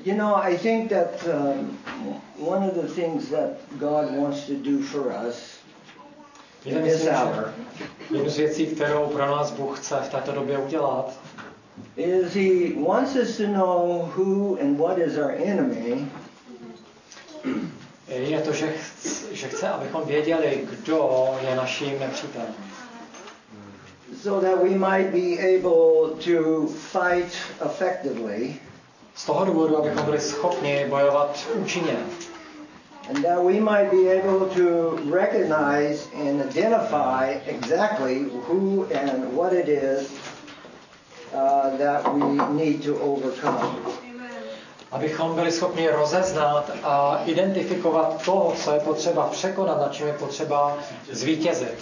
You know, I think that one of the things that God wants to do for us in this hour jednu z věcí, kterou pro nás Bůh chce v této době udělat, is He wants us to know who and what is our enemy. Je to, že chce, abychom věděli, kdo je naším nepřítelem. So that we might be able to fight effectively. Z toho důvodu, abychom byli schopni bojovat účinně. And that we might be able to recognize and identify exactly who and what it is that we need to overcome. Abychom byli schopni rozeznat a identifikovat to, co je potřeba překonat, na čem je potřeba zvítězit.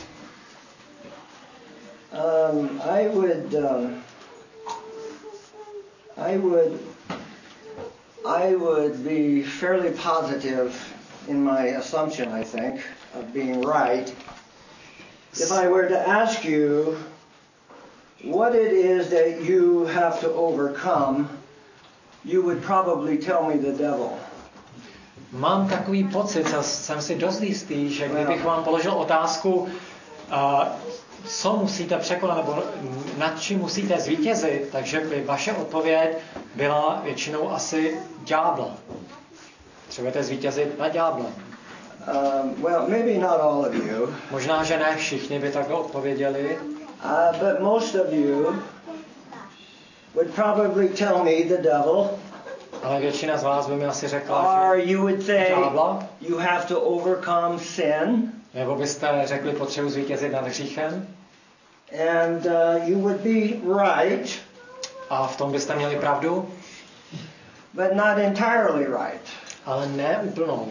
I would be fairly positive in my assumption, I think, of being right, if I were to ask you what it is that you have to overcome. You would probably tell me the devil. Mám takový pocit, jsem si dost jistý, že kdybych vám položil otázku, co musíte překonat, nebo nad čím musíte zvítězit, takže by vaše odpověď byla většinou asi ďábla. Třeba zvítězit nad ďáblem. Well, maybe not all of you. Možná, že ne všichni by takhle odpověděli. But most of you would probably tell me the devil. Ale většina z vás by mi asi řekla, or že you would say ďábla. You have to overcome sin. Nebo byste řekli potřebu zvítězit nad hříchem. And you would be right. A v tom byste měli pravdu. But not entirely right. Ale ne úplnou.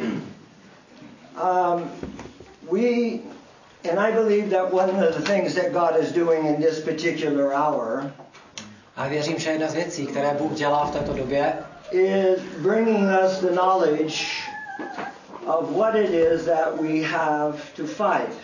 And I believe that one of the things that God is doing in this particular hour. A věřím, že jedna z věcí, které Bůh dělá v této době, is bringing us the knowledge of what it is that we have to fight.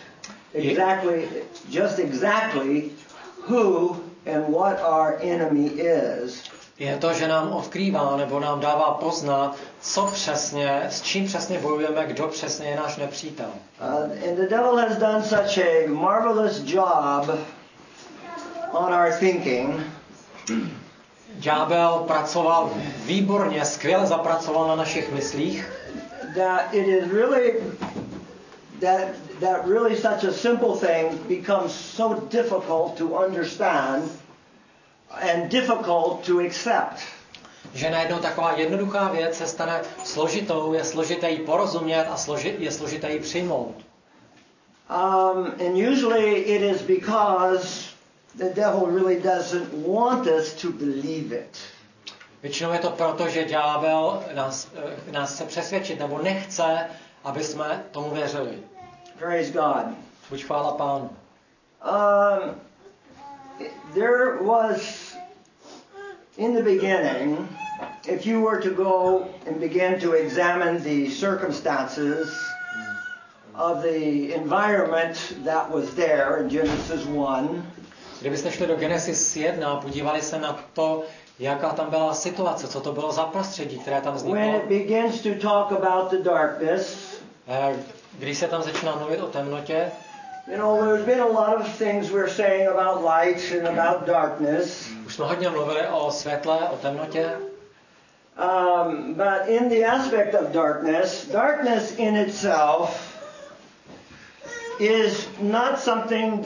Exactly who and what our enemy is. Je to, že nám odkrývá nebo nám dává poznat, co přesně, s čím přesně bojujeme, kdo přesně je náš nepřítel. And the devil has done such a marvelous job on our thinking. Ďábel pracoval výborně, skvěle zapracoval na našich myslích. That it is really that really such a simple thing becomes so difficult to understand and difficult to accept. Že najednou taková jednoduchá věc se stane složitou, je složité jí porozumět a je složité jí přijmout. And usually it is because the devil really doesn't want us to believe it. Většinou je to proto, že ďábel nás chce přesvědčit nebo nechce, aby jsme tomu věřili. Praise God. Buď chvála Pánu. There was in the beginning, if you were to go and begin to examine the circumstances of the environment that was there in Genesis 1. Kdybyste šli do Genesis 1 a podívali se na to, jaká tam byla situace, co to bylo za prostředí, které tam vzniklo. When it begins to talk about the darkness, když se tam začíná mluvit o temnotě, you know, there's been a lot of things we're saying about light and about darkness. Už jsme hodně mluvili o světle, o temnotě. But in the aspect of darkness in itself is not something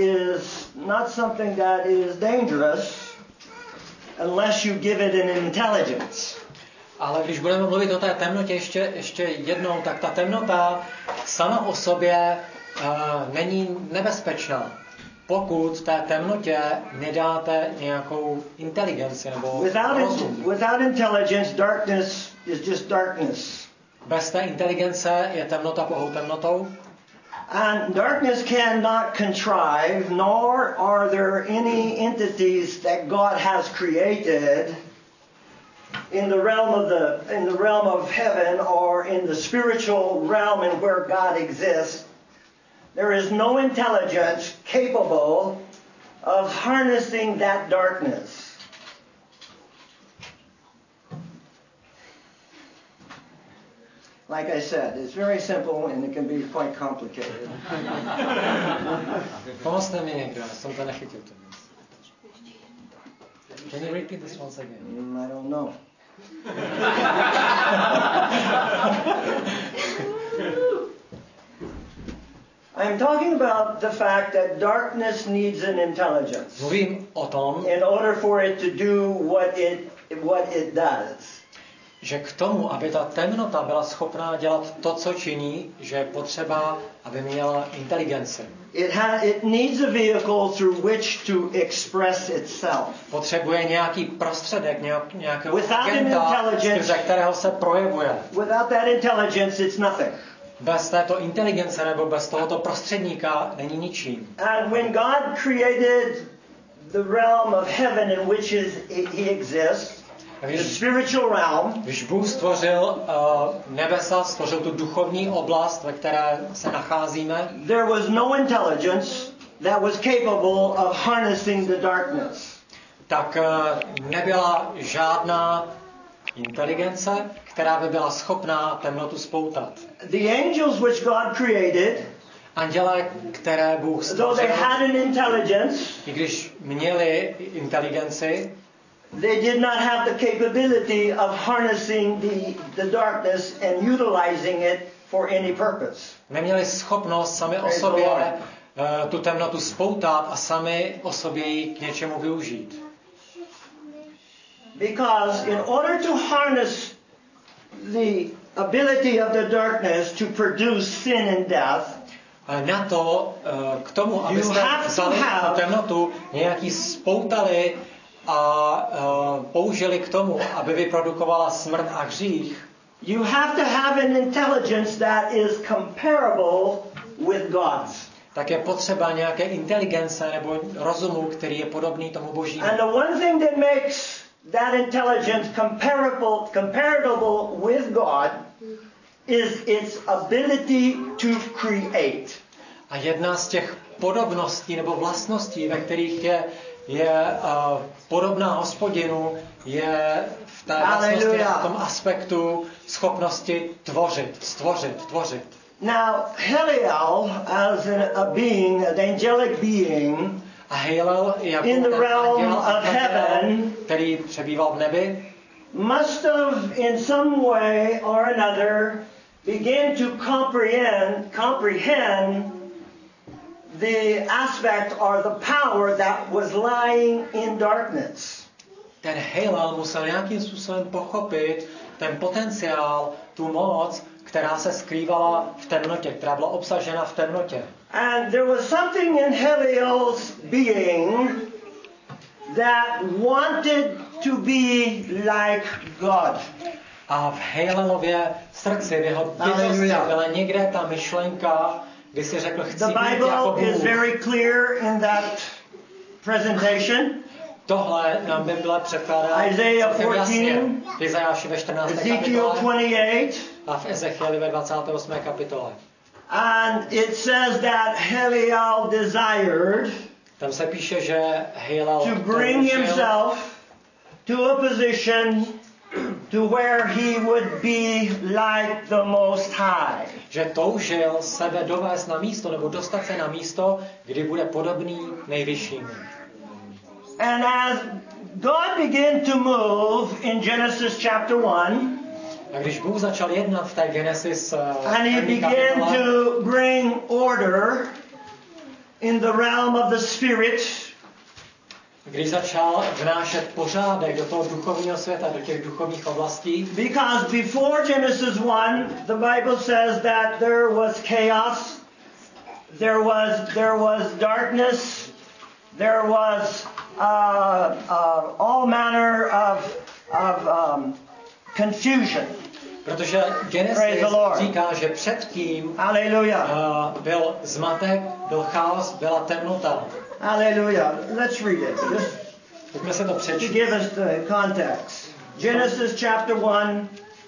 that is dangerous unless you give it an intelligence. Ale když budeme mluvit o té temnotě ještě jednou, tak ta temnota sama o sobě není nebezpečná, pokud té temnotě nedáte nějakou inteligenci nebo rozum. Without intelligence, darkness is just darkness. Bez té inteligence je temnota pouhou temnotou. And darkness cannot contrive, nor are there any entities that God has created in the realm of heaven or in the spiritual realm in where God exists. There is no intelligence capable of harnessing that darkness. like I said, it's very simple and it can be quite complicated. Pomozte mi někdo, já jsem to nechytil. Can you repeat this once again? I don't know. I'm talking about the fact that darkness needs an intelligence Mluvím o tom, in order for it to do what it does. že k tomu, aby ta temnota byla schopná dělat to, co činí, že je potřeba, aby měla inteligenci. It needs a vehicle through which to express itself. Potřebuje nějaký prostředek, nějakého agenta, skrze kterého se projevuje. Without that intelligence, it's nothing. Bez této inteligence nebo bez tohoto prostředníka není ničím. And when God created the realm of heaven in which he exists, the spiritual realm, když Bůh stvořil nebesa, stvořil tu duchovní oblast, ve které se nacházíme, there was no intelligence that was capable of harnessing the darkness. Tak nebyla žádná inteligence, která by byla schopná temnotu spoutat. The angels which God created, anděle, které Bůh though they stvořil, had an intelligence, i když měli inteligenci, they did not have the capability of harnessing the darkness and utilizing it for any purpose. Neměli schopnost sami o sobě tu temnotu spoutat a sami o sobě ji k něčemu využít. Because in order to harness the ability of the darkness to produce sin and death, na to, k tomu, abyste vzali tu temnotu, nějaký spoutali a použili k tomu, aby vyprodukovala smrt a hřích, you have to have an intelligence that is comparable with God's. Tak je potřeba nějaké inteligence nebo rozumu, který je podobný tomu Božímu. And the one thing that makes that intelligence comparable with God is its ability to create. A jedna z těch podobností nebo vlastností, ve kterých je podobná Hospodinu, je v té vlastnosti, v tom aspektu schopnosti stvořit. Now, Heliel, as a being, an angelic being, a Heliel, jako in the realm of heaven, který přebýval v nebi, must have in some way or another begin to comprehend the aspect or the power that was lying in darkness. Ten Heliel musel nějakým způsobem pochopit ten potenciál, tu moc, která se skrývala v temnotě, která byla obsažena v temnotě. And there was something in Heliel's being that wanted to be like God. A v Helielově srdci, v jeho bytosti byla někde ta myšlenka, kdy si řekl, chci být jako Bůh. The Bible is very clear in that presentation. Tohle nám Bible předkládá Isaiah 14, v Izajáši ve 14. Ezekiel kapitole 28, a v Ezechieli ve 28. kapitole. And it says that Heliel desired tam se píše, že Heliel to bring himself to a position to where he would be like the Most High. Že toužil sebe dovést na místo, nebo dostat se na místo, kdy bude podobný nejvyššímu. And as God began to move in Genesis chapter 1, a když Bůh začal jednat v té Genesis and he began to bring order in the realm of the spirit, když začal vnášet pořádek do toho duchovního světa, do těch duchovních oblastí. Because before Genesis 1, the Bible says that there was chaos, there was darkness, there was all manner of confusion. Protože Genesis říká, že předtím byl zmatek, byl chaos, byla temnota. Hallelujah. Let's read it. Pojďme se to přečíst. To give us the context. Genesis chapter 1.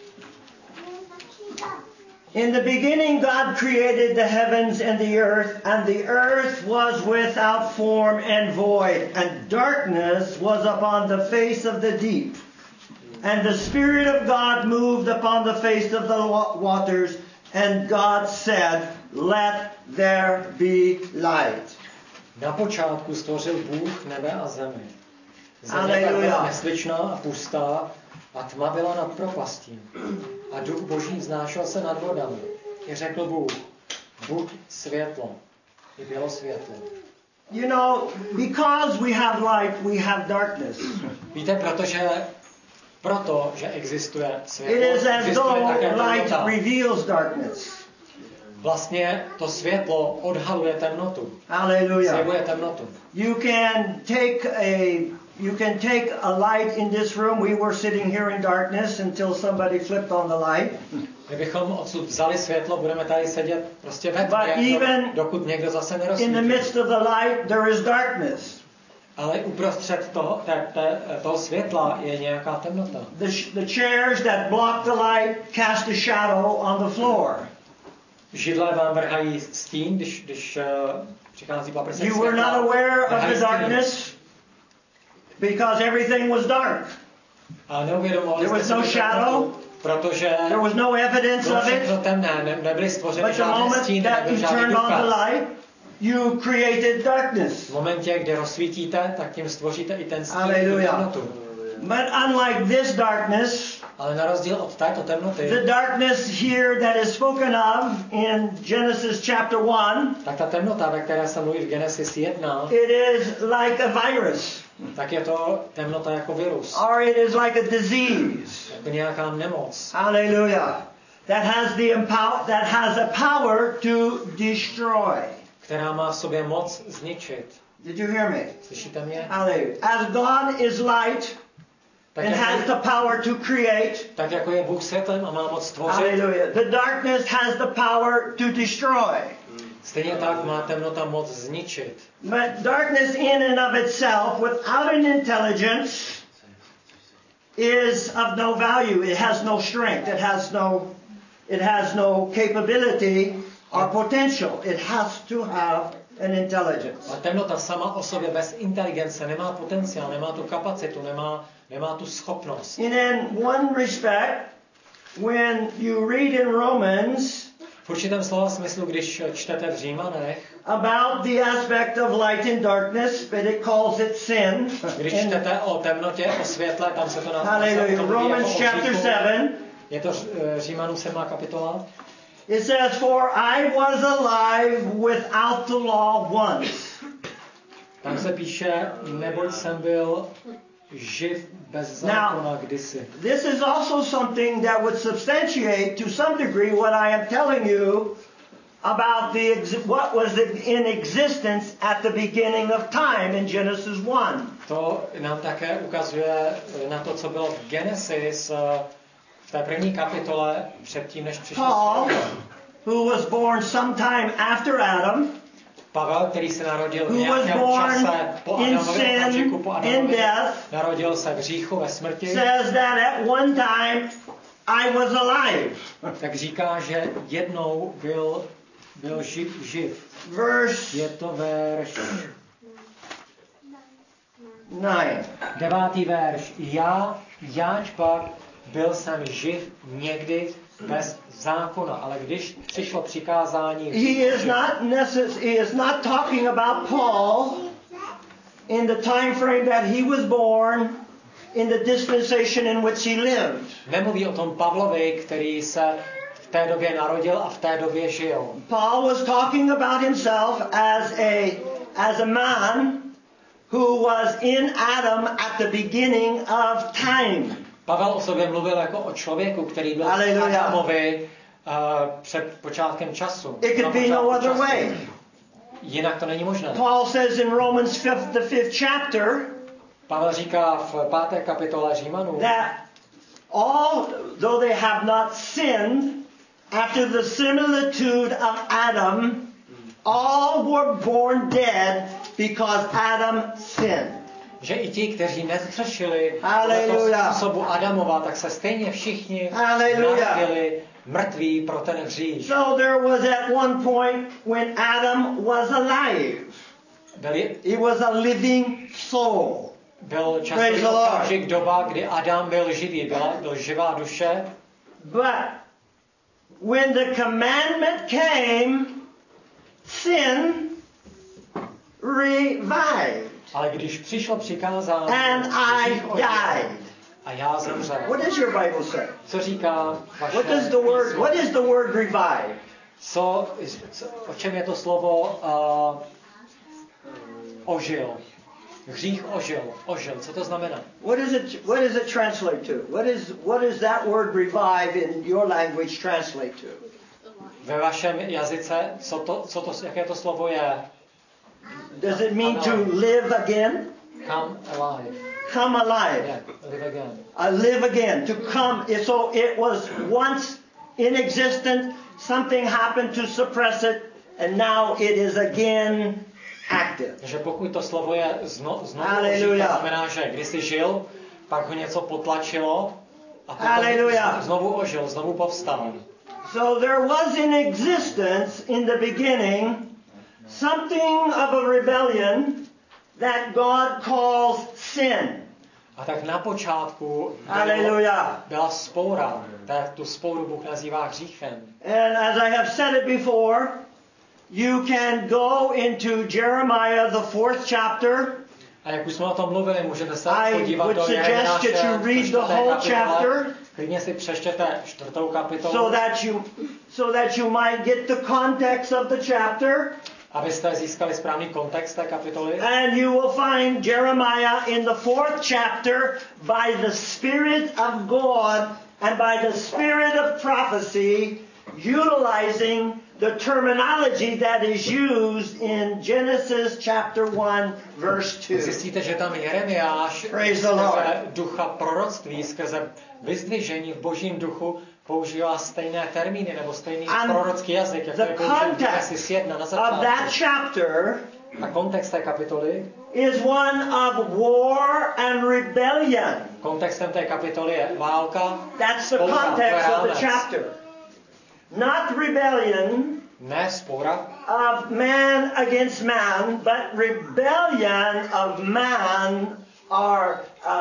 In the beginning God created the heavens and the earth was without form and void, and darkness was upon the face of the deep. And the Spirit of God moved upon the face of the waters, and God said, let there be light. Na počátku stvořil Bůh nebe a zemi. Země tak byla nesličná a pustá a tma byla nad propastí. A duch Boží vznášel se nad vodami. I řekl Bůh, buď světlo. I bylo světlo. You know, because we have light, we have darkness. Víte, proto, že existuje světlo, It is as existuje though také light temnota. reveals darkness. Vlastně to světlo odhaluje temnotu. Hallelujah. Zjevuje temnotu. You can take a light in this room. We were sitting here in darkness until somebody flipped on the light. Kdybychom odsud vzali světlo, budeme tady sedět prostě ve tmě, dokud někdo zase nerozsvítí. In the midst of the light, there is darkness. Ale uprostřed toho světla je nějaká temnota. The chairs that block the light cast a shadow on the floor. Židle vám vrhají stín, když přichází paprsek světla. You were not aware of the darkness because everything was dark. A neuvědomovali jste si shadow, protože there was no evidence of it. Temné, nebyly stvořeny But the moment that you turned on the light, you created darkness. V momentě, kdy rozsvítíte, tak tím stvoříte i ten stín. Hallelujah. But unlike this darkness, ale na rozdíl od této temnoty, the darkness here that is spoken of in Genesis chapter 1, tak ta temnota, ve které se mluví v Genesis 1, it is like a virus. Tak je to temnota jako virus. Or it is like a disease. Jako nějaká nemoc. Hallelujah. That has a power to destroy. Která má v sobě moc zničit. Did you hear me? Slyšíte mě? Hallelujah. As God is light, tak and has the power to create. Tak jako je Bůh světlem a má moc stvořit. Hallelujah. The darkness has the power to destroy. Stejně tak má temnota moc zničit. But darkness in and of itself, without an intelligence, is of no value. It has no strength. It has no capability or potential. It has to have an intelligence. A temnota sama o sobě bez inteligence nemá potenciál, nemá tu kapacitu, nemá tu schopnost. In one respect, when you read in Romans, v určitém slova smyslu, když čtete v Římanech, about the aspect of light and darkness, but it calls it sin. Když čtete o temnotě, o světle, tam se to nazývá. Hallelujah. Romans chapter 7. Je to Římanům 7. kapitola. It says, for I was alive without the law once. Tam se píše, neboť jsem byl živ bez zákona kdysi. This is also something that would substantiate to some degree what I am telling you about what was in existence at the beginning of time in Genesis 1. To nám také ukazuje na to, co bylo v Genesis v té první kapitole předtím, než přišel Paul, who was born sometime after Adam, Pavel, který se narodil v nějakém čase po Adamovi, okamžiku po Adamovi, narodil se v hříchu, ve smrti, says that at one time I was alive. Tak říká, že jednou byl živ. Je to verš 9. verš. Jáč pak byl jsem živ někdy bez zákona, ale když přišlo přikázání... He is not talking about Paul in the time frame that he was born, in the dispensation in which he lived. Nemluví o tom Pavlovi, který se v té době narodil a v té době žil. Paul was talking about himself as a man who was in Adam at the beginning of time. Pavel o sobě mluvil jako o člověku, který byl v Adamovi před počátkem času. It could be no other way. Jinak to není možné. Paul says in Romans the 5th chapter, Pavel říká v 5. kapitole Římanů, that though they have not sinned, after the similitude of Adam, all were born dead because Adam sinned. Že i ti, kteří nezhřešili podle způsobu Adamova, tak se stejně všichni narodili mrtví pro ten hřích. So there was at one point when Adam was alive. He was a living soul. byl časový okamžik, doba, kdy Adam byl živý, byl živá duše. But when the commandment came, sin revived. Ale když přišlo přikázání, and I died. A já zemřel. What does your Bible say? Co říká vaše What is the word revive? O čem je to slovo ožil? Hřích ožil. Co to znamená? What does it translate to? What is that word revive in your language translate to? Ve vašem jazyce, jaké to slovo je? Does it mean to live again? Come alive. Come alive. Yeah, live again. Live again. To come. So it was once in existence. Something happened to suppress it, and now it is again active. Takže pokud to slovo je znovu Hallelujah. to znamená, že když jsi žil, pak ho něco potlačilo a Hallelujah. Znovu ožil, znovu povstal. So there was in existence in the beginning something of a rebellion that God calls sin. A tak na počátku byla spoura, tak tu spouru Bůh nazývá hříchem. And as I have said it before, you can go into Jeremiah the 4th chapter. A jak už jsme o tom mluvili, můžete se podívat do Jeremiáše 4. kapitoly. Klidně si přečtěte 4. kapitolu. So that you might get the context of the chapter. Abyste získali správný kontext té kapitoly. And you will find Jeremiah in the 4th chapter by the Spirit of God and by the Spirit of prophecy utilizing the terminology that is used in Genesis chapter 1 verse 2. Zjistíte, že tam Jeremiáš skrze ducha proroctví, skrze vyzdvižení v Božím duchu používá stejné termíny nebo stejný prorocký jazyk, jako je použil Genesis 1 na začátku. A kontext té kapitoly is one of war and rebellion. Kontextem té kapitoly je válka. That's the context of the chapter. Not rebellion. Ne spora. Of man against man, but rebellion of man or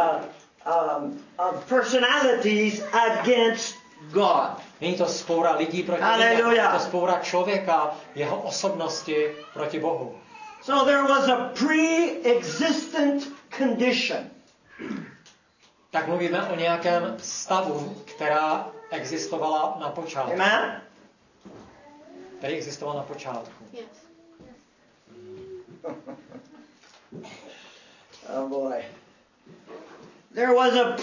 of personalities against God. Není to spoura lidí proti lidem, je to spoura člověka, jeho osobnosti proti Bohu. So there was a pre-existent condition. Tak mluvíme o nějakém stavu, která existovala na počátku. Amen? Který existoval na počátku. Yes. Oh boy. There was a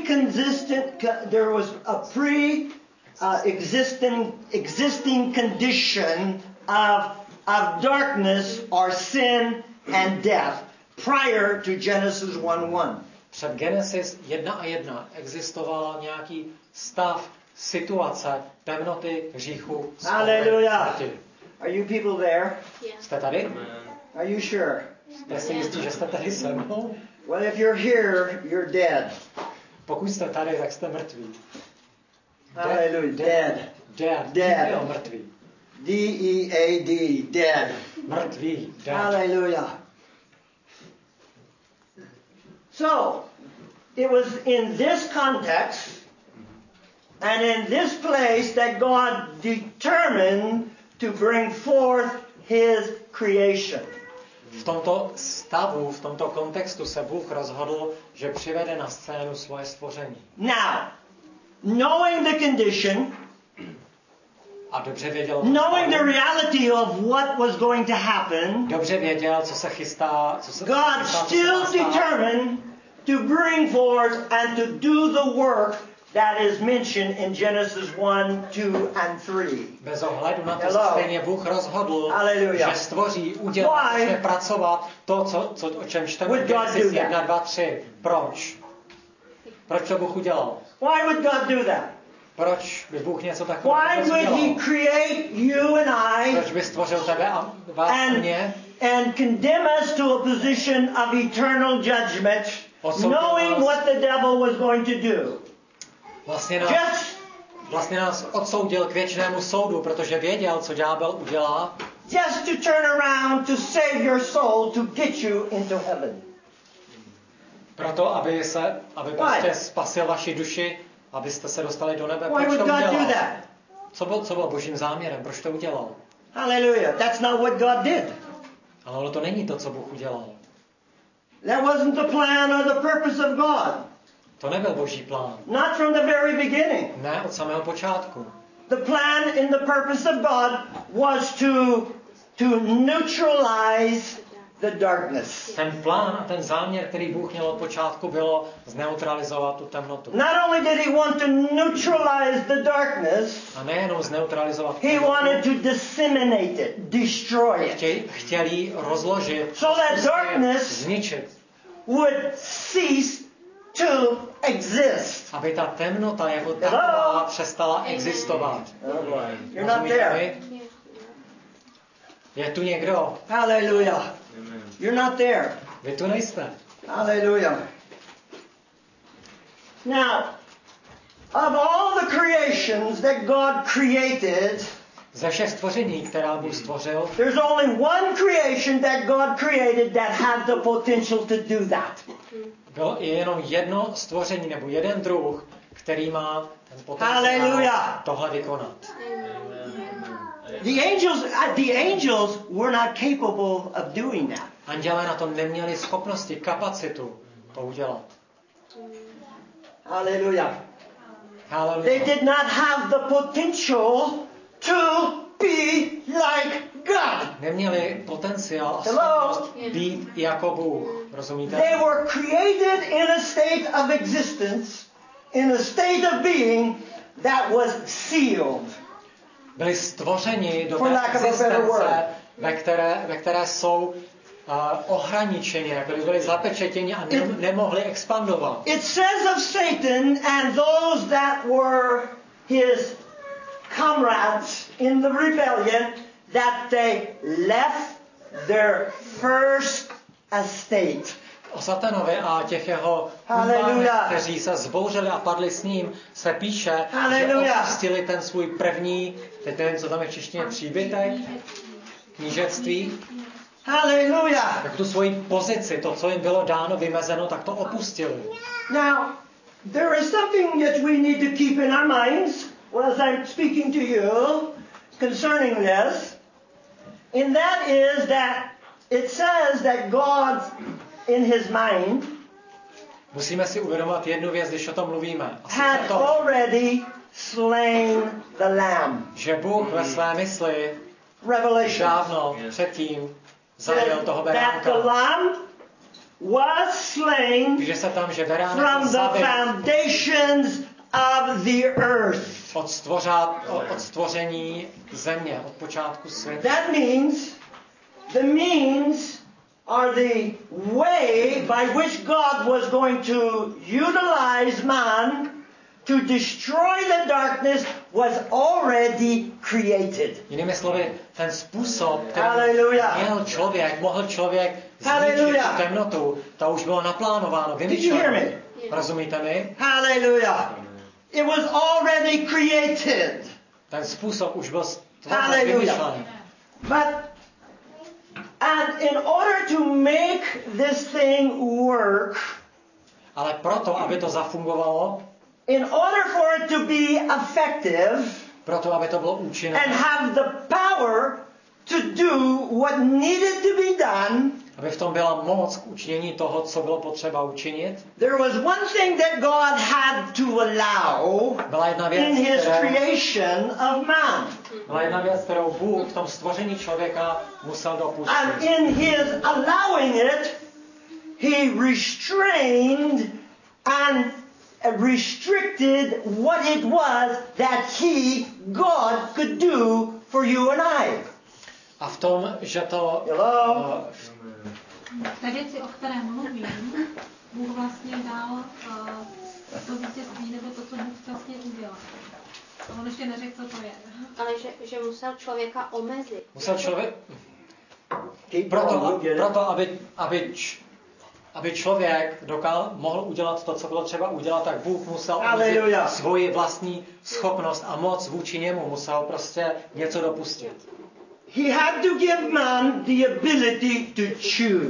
existing condition of darkness or sin and death prior to Genesis 1:1. Před Genesis 1:1 existoval nějaký stav, situace, temnoty, hříchu, smrti. Are you people there? Yes. Jste tady? Are you sure? Jste si jistí, že jste tady se mnou? Well, if you're here, you're dead. Pokud jste tady, tak jste mrtví. Hallelujah. Dead. Dead. Mrtví. D-E-A-D. Dead. Mrtví. Dead. Hallelujah. So, it was in this context and in this place that God determined to bring forth His creation. V tomto stavu, v tomto kontextu se Bůh rozhodl, že přivede na scénu svoje stvoření. Now, knowing the condition, a dobře věděl, knowing the reality of what was going to happen, dobře věděl, co se chystá, God still determined to bring forth and to do the work that is mentioned in Genesis 1, 2, and 3. Bez ohledu na to, stejně Bůh rozhodl, že stvoří, udělá, začne pracovat to, o čem čteme v Genesis 1, 2, 3. Proč? Proč to Bůh udělal? Why would God do that? Proč by Bůh něco takového udělal? Why would He create you and I? Proč by stvořil tebe a vás a mě? And condemn us to a position of eternal judgment, knowing what the devil was going to do. Vlastně nás odsoudil k věčnému soudu, protože věděl, co ďábel udělá. Just to turn around to save your soul to get you into heaven. Proto, aby prostě spasil vaši duši, abyste se dostali do nebe. Why Proč to would God do udělal? that? Co bylo božím záměrem? Proč to udělal? Hallelujah. That's not what God did. Ale to není to, co Bůh udělal. That wasn't the plan or the purpose of God. To nebyl boží plán. Not from the very beginning. Ne od samého počátku. The plan and the purpose of God was to neutralize the darkness. Ten plán a ten záměr, který Bůh měl od počátku, bylo zneutralizovat tu temnotu. Not only did he want to neutralize the darkness, A nejenom zneutralizovat he temnotu, wanted to disseminate it, destroy it, chtěl ji rozložit, so that darkness zničit. would cease to exist. Aby ta temnota jako taková přestala existovat. You're not there. Je tu někdo? Hallelujah. You're not there. Vy tu nejste. Hallelujah. Now, of all the creations that God created, Ze všech stvoření, která Bůh stvořil, there's only one creation that God created that has the potential to do that. bylo jenom jedno stvoření nebo jeden druh, který má ten potenciál Hallelujah. tohle vykonat. The angels were not capable of doing that. Andělé na to neměli schopnosti, kapacitu to udělat. Hallelujah. They Haleluja. did not have the potential to be like God. Neměli potenciál a Hello? schopnost být jako Bůh. Rozumíte? They were created in a state of existence, in a state of being that was sealed. Byli stvořeni do For té lack of a better word. existence, ve které jsou ohraničeni, jako by byli zapečetěni a nemohli expandovat. It says of Satan and those that were his comrades in the rebellion that they left their first estate. O Satanovi a těch jeho kumpánech, kteří se zbouřili a padli s ním, se píše, že opustili ten svůj první, teď nevím, co tam je v češtině, příbytek, knížectví. Hallelujah. Tak tu svoji pozici, to, co jim bylo dáno, vymezeno, tak to opustili. Now, there is something that we need to keep in our minds as I'm speaking to you concerning this, and that is that it says that God in his mind Musíme si uvědomovat jednu věc, když o tom mluvíme. A had sice to, already slain the lamb. že Bůh ve své mysli Revelation dávno předtím zabil toho that the beránka. lamb was slain Píše se tam, že beránek from byl the zabit foundations of the earth. od stvoření země, od počátku světa. That means the means are the way by which God was going to utilize man to destroy the darkness was already created. Jinými slovy, ten způsob, který mohl člověk zničit tu temnotu, to už bylo naplánováno, vymyšleno. Rozumíte mi? Hallelujah. It was already created. Ten způsob už byl vymyšlený. And in order to make this thing work, ale proto, aby to zafungovalo, in order for it to be effective, proto, aby to bylo účinné, and have the power to do what needed to be done, aby v tom byla moc k učinění toho, co bylo potřeba učinit, there was one thing that God had to allow in his creation of man. Byla jedna věc, kterou Bůh v tom stvoření člověka musel dopustit. And in his allowing it, he restrained and restricted what it was that he, God, could do for you and I. A v tom, že to... Té věci, o které mluvím, Bůh vlastně dal to vítězství, nebo to, co Bůh vlastně udělal. A on ještě neřekl, co to je. Ale že musel člověka omezit. Musel člověk... Proto aby člověk mohl udělat to, co bylo třeba udělat, tak Bůh musel omezit svoji vlastní schopnost a moc vůči němu. Musel prostě něco dopustit. He had to give man the ability to choose.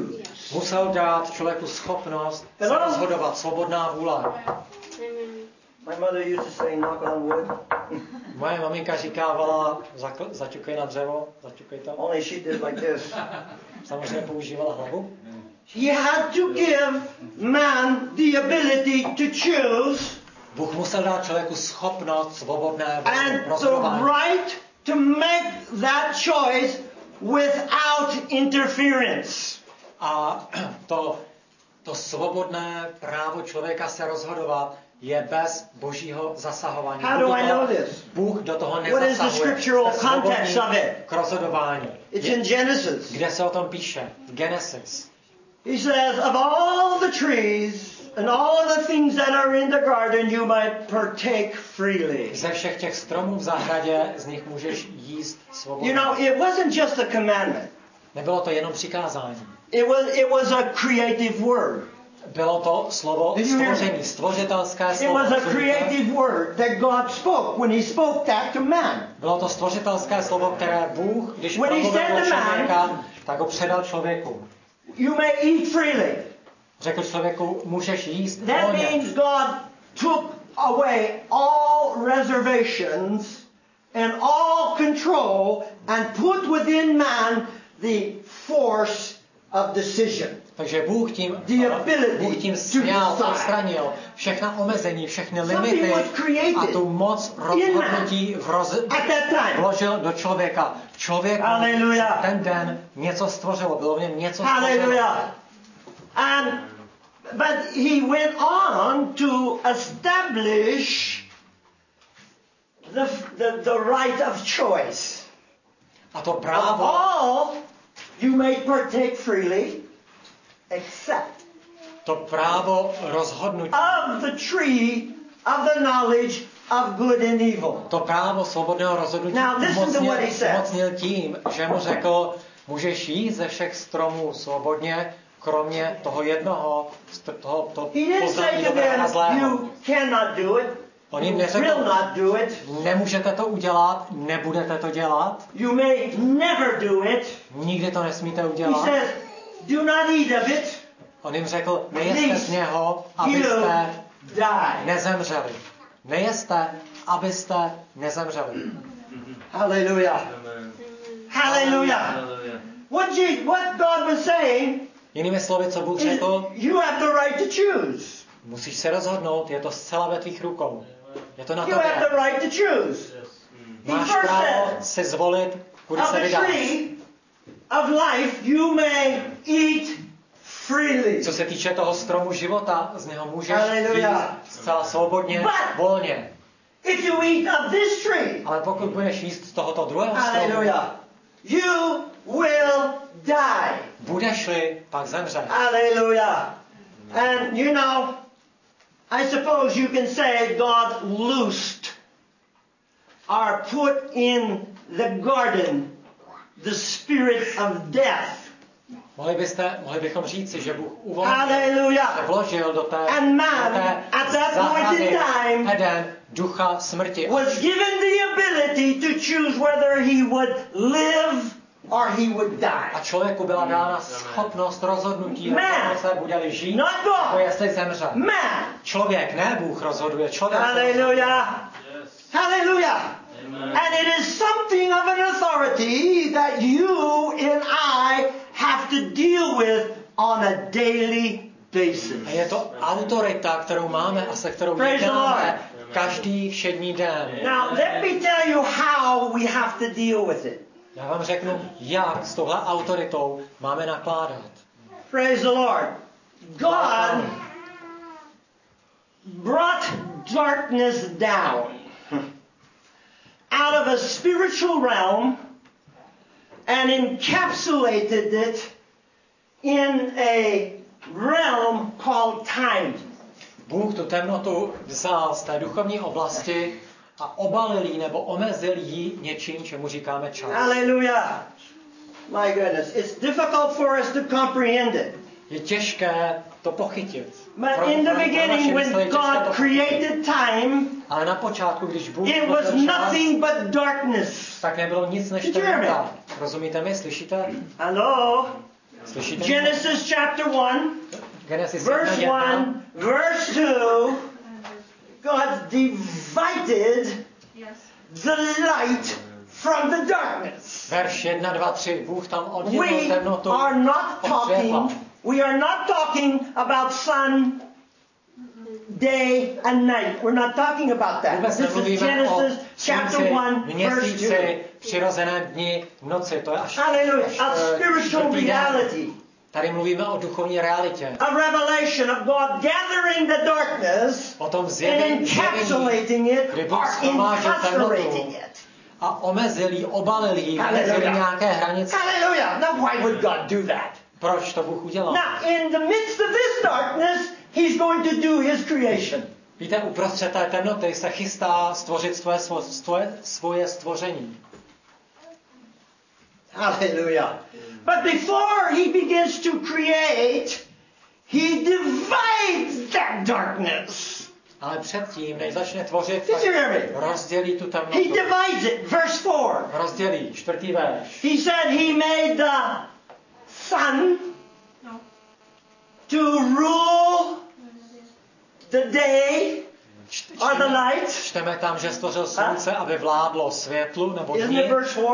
Musel dát člověku schopnost se rozhodovat, svobodná vůle. My mother used to say, knock on wood. Moje maminka říkávala, zaťukej na dřevo, zaťukej to. Only she did like this. Samozřejmě používala hlavu. He had to give man the ability to choose Bůh musel dát člověku schopnost svobodné and the rozhodování. right to make that choice without interference. A to svobodné právo člověka se rozhodovat je bez božího zasahování. How do I know this? Bůh do toho What is the nezasahuje. scriptural Jste svobodní context of it? k rozhodování. It's in Genesis. Kde se o tom píše? Genesis. He says, of all the trees and all the things that are in the garden, you might partake freely. Ze všech těch stromů v zahradě z nich můžeš jíst svobodně. You know, it wasn't just a commandment. Nebylo to jenom přikázání. It was a creative word. Bylo to slovo stvoření, stvořitelské It slovo. was a creative word that God spoke when he spoke that to man. Bylo to stvořitelské slovo, které Bůh, když When he promluvil said do to man, člověka, tak ho předal člověku. You may eat freely. Řekl člověku, můžeš jíst That volně. means God took away all reservations and all control and put within man the force of decision. Takže Bůh tím sněl, odstranil všechna omezení, všechny limity a tu moc rozhodnutí vložil do člověka. V člověku ten den něco stvořilo, bylo v něm něco stvořilo. But he went on to establish the right of choice. A to právo. All you may partake freely, except to právo rozhodnutí of the tree of the knowledge of good and evil. To právo svobodného rozhodnutí umocnil tím, že mu řekl, můžeš jíst ze všech stromů svobodně, kromě toho jednoho, toho poznání dobrého a zlého. On jim neřekl, nemůžete to udělat, nebudete to dělat. You may never do it. Nikdy to nesmíte udělat. He says, do not eat of it. On jim řekl, nejeste z něho, abyste nezemřeli. Nejeste, abyste nezemřeli. Hallelujah. Hallelujah. What God was saying, jinými slovy, co Bůh řekl, you have the right to choose. Musíš se rozhodnout, je to zcela ve tvých rukou. Je to na tobě. You have the right to choose. Máš právo si zvolit, kudy se vydáš. Of life you may eat freely. Co se týče toho stromu života, z něho můžeš jíst zcela svobodně, volně. If you eat of this tree, ale pokud budeš jíst z tohoto druhého stromu, you will die. Budeš-li, pak zemřeš. Hallelujah. And you know, I suppose you can say God loosed or put in the garden the spirit of death. Mohli bychom říci, že Bůh uvolnil, vložil do té zahrady Eden ducha smrti. Was given the ability to choose whether he would live or he would die. A člověku byla dána schopnost rozhodnutí, se bude žít, nebo jestli zemře. Člověk, ne Bůh rozhoduje, člověk. Hallelujah. Hallelujah. And it is something of an authority that you and I have to deal with on a daily basis. A je to autorita, kterou máme a se kterou jednáme každý všední den. Now let me tell you how we have to deal with it. Já vám řeknu, jak s touhle autoritou máme nakládat. Praise the Lord. God brought darkness down out of a spiritual realm and encapsulated it in a realm called time. Bůh tu temnotu vzal z té duchovní oblasti a obalil ji nebo omezil ji něčím, čemu říkáme čas. Hallelujah. My goodness, it's difficult for us to comprehend it. Je těžké to pochytit. But in the beginning, when God created time, ale na počátku, když Bůh it was nothing but darkness. Tak nebylo nic než temnota. Rozumíte mi? Slyšíte? Hello? Slyšíte? Genesis chapter 1, Genesis verse 1, 1, verse 2, God divided Yes. the light from the darkness. verš 1, 2, 3. Bůh tam oddělil We temnotu are not od světla. talking about sun, day and night. We're not talking about that. Vůbec This is nemluvíme o Genesis chapter slunci, 1, verse 2. měsíci, přirozeném dni, noci. To je až Hallelujah. A spiritual čtvrtý den. reality. Tady mluvíme o duchovní realitě. A revelation of God gathering the darkness O tom and zjevení, encapsulating it kdy or Bůh shromáždil incarcerating temnotu it. a omezil jí, obalil jí, vymezil Hallelujah. nějaké hranice. Hallelujah. Now why would God do that? Proč to Bůh udělal? Now in the midst of this darkness, He's going to do His creation. Víte, uprostřed té temnoty se chystá stvořit svoje stvoření. Hallelujah. But before He begins to create, He divides that darkness. Ale předtím, než začne tvořit, Did you hear me? rozdělí tu He temnotu. divides it. Verse 4. Rozdělí, 4. verš. He said He made the sun No. to rule the day or the light. Čteme tam, že stvořil slunce, aby vládlo světlu nebo Isn't dní. it verse 4?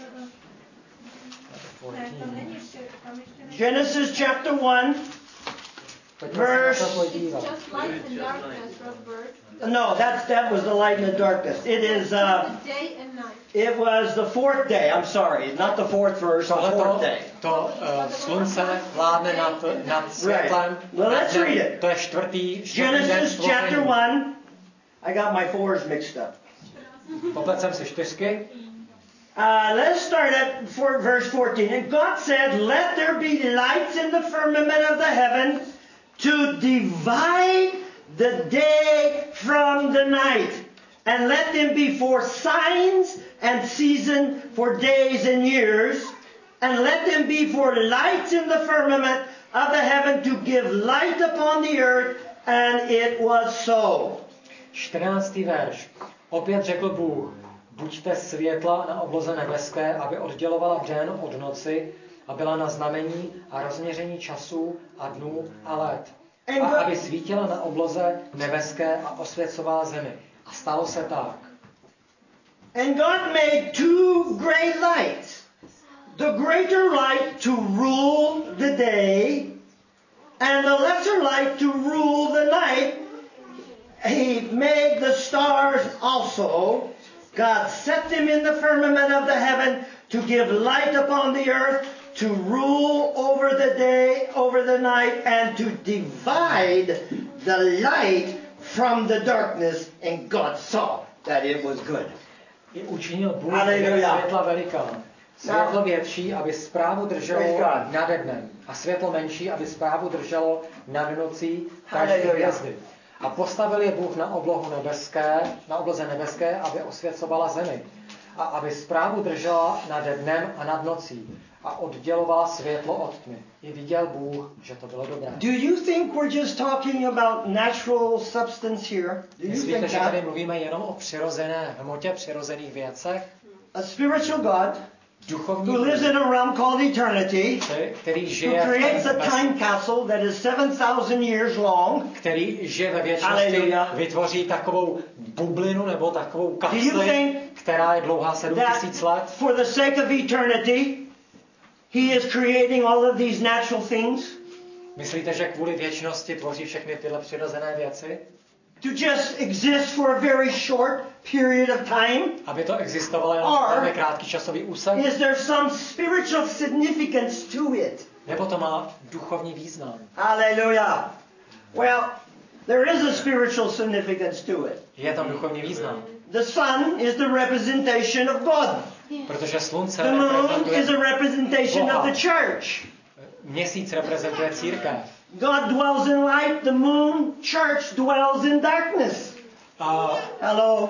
Ne, tam není ještě, tam ještě není. Genesis chapter 1. Pojďme se na to It's podívat. just light and darkness, Robert. No, that was the light and the darkness. It is The day and night. it was the fourth day. I'm sorry, not the fourth verse, the fourth day. Slunce vládne nad světlem. Right. Well, let's read it. To je čtvrtý den Genesis chapter stvoření. 1. I got my fours mixed up. Poplet jsem si 4. Let's start at verse 14. And God said, "Let there be lights in the firmament of the heaven to divide the day from the night, and let them be for signs and season, for days and years, and let them be for lights in the firmament of the heaven to give light upon the earth, and it was so." 14. verš. Opět řekl Bůh, buďte světla na obloze nebeské, aby oddělovala den od noci a byla na znamení a rozměření časů a dnů a let. A aby svítila na obloze nebeské a osvěcovala zemi. A stalo se tak. And God made two great lights. The greater light to rule the day, and the lesser light to rule the night. He made the stars also. God set them in the firmament of the heaven to give light upon the earth, to rule over the day, over the night, and to divide the light from the darkness. And God saw that it was good. I učinil Bůh Hallelujah. světla velikán. Světlo větší, aby správu drželo nad dnem. A světlo menší, aby správu drželo nad nocí každé hvězdy. A postavil je Bůh na obloze nebeské, aby osvěcovala zemi. A aby správu držela nad dnem a nad nocí. A oddělovala světlo od tmy. I viděl Bůh, že to bylo dobré. Do you think we're just talking about natural substance here? Do you Myslíte, think že tady that? mluvíme jenom o přirozené hmotě, přirozených věcech? A spiritual God Duchovní who lives in a realm called eternity, který who žije creates a time capsule that is 7,000 years long. který žije ve věčnosti, Hallelujah. vytvoří takovou bublinu nebo takovou Do you kapsli, think která je dlouhá 7000 that let. for the sake of eternity, He is creating all of these natural things Myslíte, že kvůli věčnosti tvoří všechny tyhle přirozené věci? to just exist for a very short period of time? Aby to existovalo jen Or velmi krátký časový úsek? is there some spiritual significance to it? Nebo to má duchovní význam? Hallelujah. Well, there is a spiritual significance to it. Je tam duchovní význam. The sun is the representation of God. Protože slunce The moon reprezentuje is a representation of the church. Měsíc reprezentuje církev. God dwells in light, the moon, church dwells in darkness. A Hello.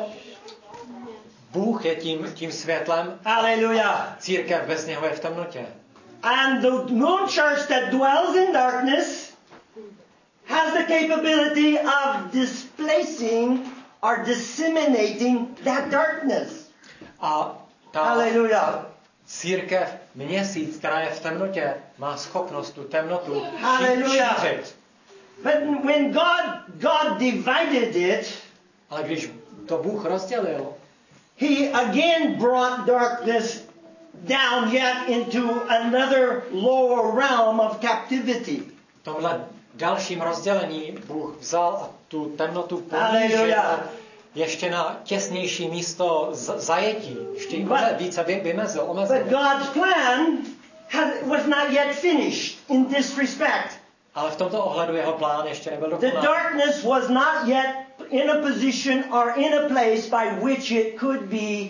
Bůh je tím světlem, Hallelujah. církev bez něho je v temnotě. And the moon church that dwells in darkness has the capability of displacing or disseminating that darkness. A Hallelujah. církev, měsíc, která je v temnotě, má schopnost tu temnotu Hallelujah. šířit. But when God divided it, Ale když to Bůh rozdělil, he again brought darkness down yet into another lower realm of captivity. v tomhle dalším rozdělení Bůh vzal a tu temnotu ponížil Hallelujah. ještě na těsnější místo zajetí. Ještě více vymezil, But omezil. God's plan was not yet finished in this respect. Ale v tomto ohledu jeho plán ještě nebyl The dokonalý. darkness was not yet in a position or in a place by which it could be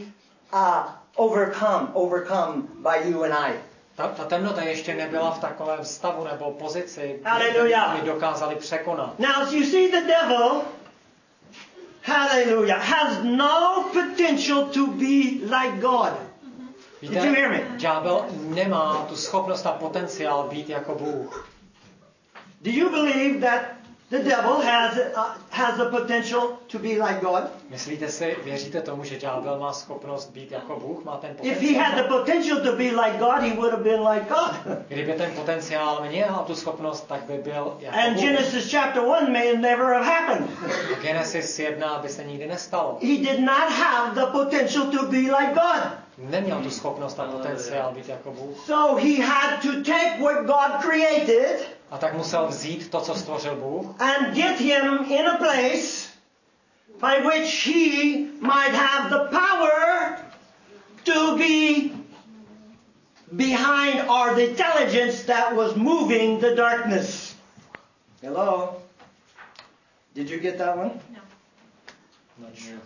overcome by you and I. Ta temnota ještě nebyla v takovém stavu nebo pozici, Hallelujah. kdy dokázali překonat. Now, as you see, the devil, hallelujah, has no potential to be like God. Did you hear me? Ďábel nemá tu schopnost a potenciál být jako Bůh. Do you believe that the devil has the potential to be like God? Myslíte si, věříte tomu, že ďábel má schopnost být jako Bůh? Má ten If he had the potenciál? potential to be like God, he would have been like God. Kdyby ten potenciál měl a tu schopnost, tak by byl jako And Bůh. Genesis chapter 1 may never have happened. A Genesis 1 by se nikdy nestalo. He did not have the potential to be like God. Neměl tu schopnost a potenciál být jako Bůh. So he had to take what God created A tak musel vzít to, co stvořil Bůh, and get him in a place by which he might have the power to be behind or the intelligence that was moving the darkness. Hello? Did you get that one? No, No, I didn't.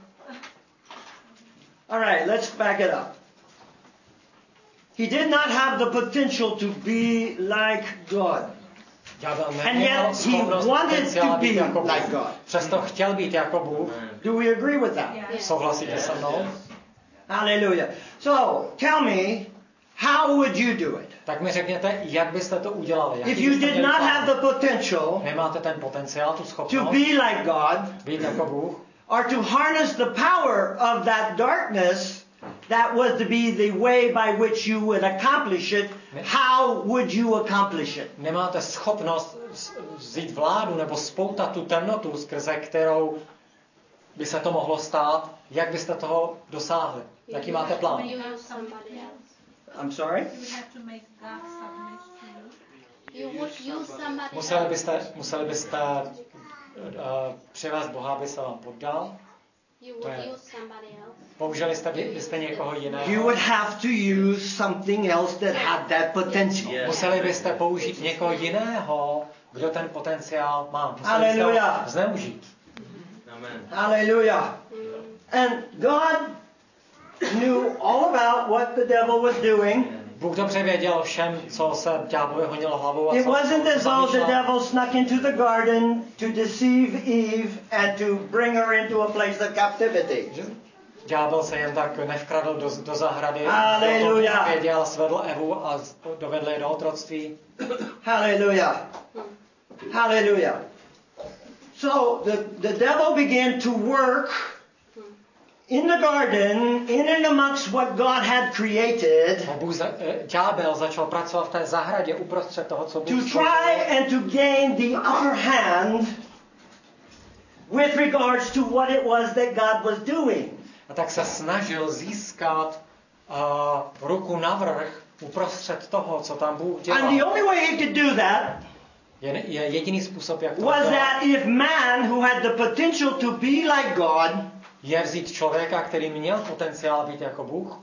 All right, let's back it up. He did not have the potential to be like God. Ďábel And neměl yet he schopnost wanted potenciál to být be jako Bůh. like God. Přesto chtěl být jako Bůh. Do we agree with that? Yeah. Souhlasíte se mnou? Hallelujah. So, tell me, how would you do it? Tak mi řekněte, jak byste to udělali. Jaký If you byste did měli not plán? have the potential Nemáte ten potenciál, tu to schopnost be like God, být jako Bůh, or to harness the power of that darkness that was to be the way by which you would accomplish it, how would you accomplish it? nemáte schopnost vzít vládu nebo spoutat tu temnotu, skrze kterou by se to mohlo stát, jak byste toho dosáhli? Jaký máte plán? You use somebody else. I'm sorry? You would have to make God submit to you. You would use somebody Museli byste přivést Boha, aby se vám poddal. You would use somebody else. Použili byste někoho jiného. You would have to use something else that had that potential. Museli byste použít někoho jiného, kdo ten potenciál má. Museli byste Hallelujah. ho zneužít. Hallelujah. And God knew all about what the devil was doing. Bůh dobře věděl všem, co se ďáblovi honilo hlavou a It co wasn't as though the zamýšlel. devil snuck into the garden to deceive Eve and to bring her into a place of captivity. Že ďábel se jen tak nevkradl do zahrady, Hallelujah. věděl, svedl Evu a dovedl je do otroctví. Hallelujah. Hallelujah. So the devil began to work in the garden, in and amongst what God had created, Ďábel začal pracovat v té zahradě uprostřed toho, co to Bůh try stvořil. and to gain the upper hand with regards to what it was that God was doing. A tak se snažil získat ruku navrch uprostřed toho, co tam Bůh And dělal. the only way he could do that Je jediný způsob, jak to was udělat, that if man who had the potential to be like God je vzít člověka, který měl potenciál být jako Bůh,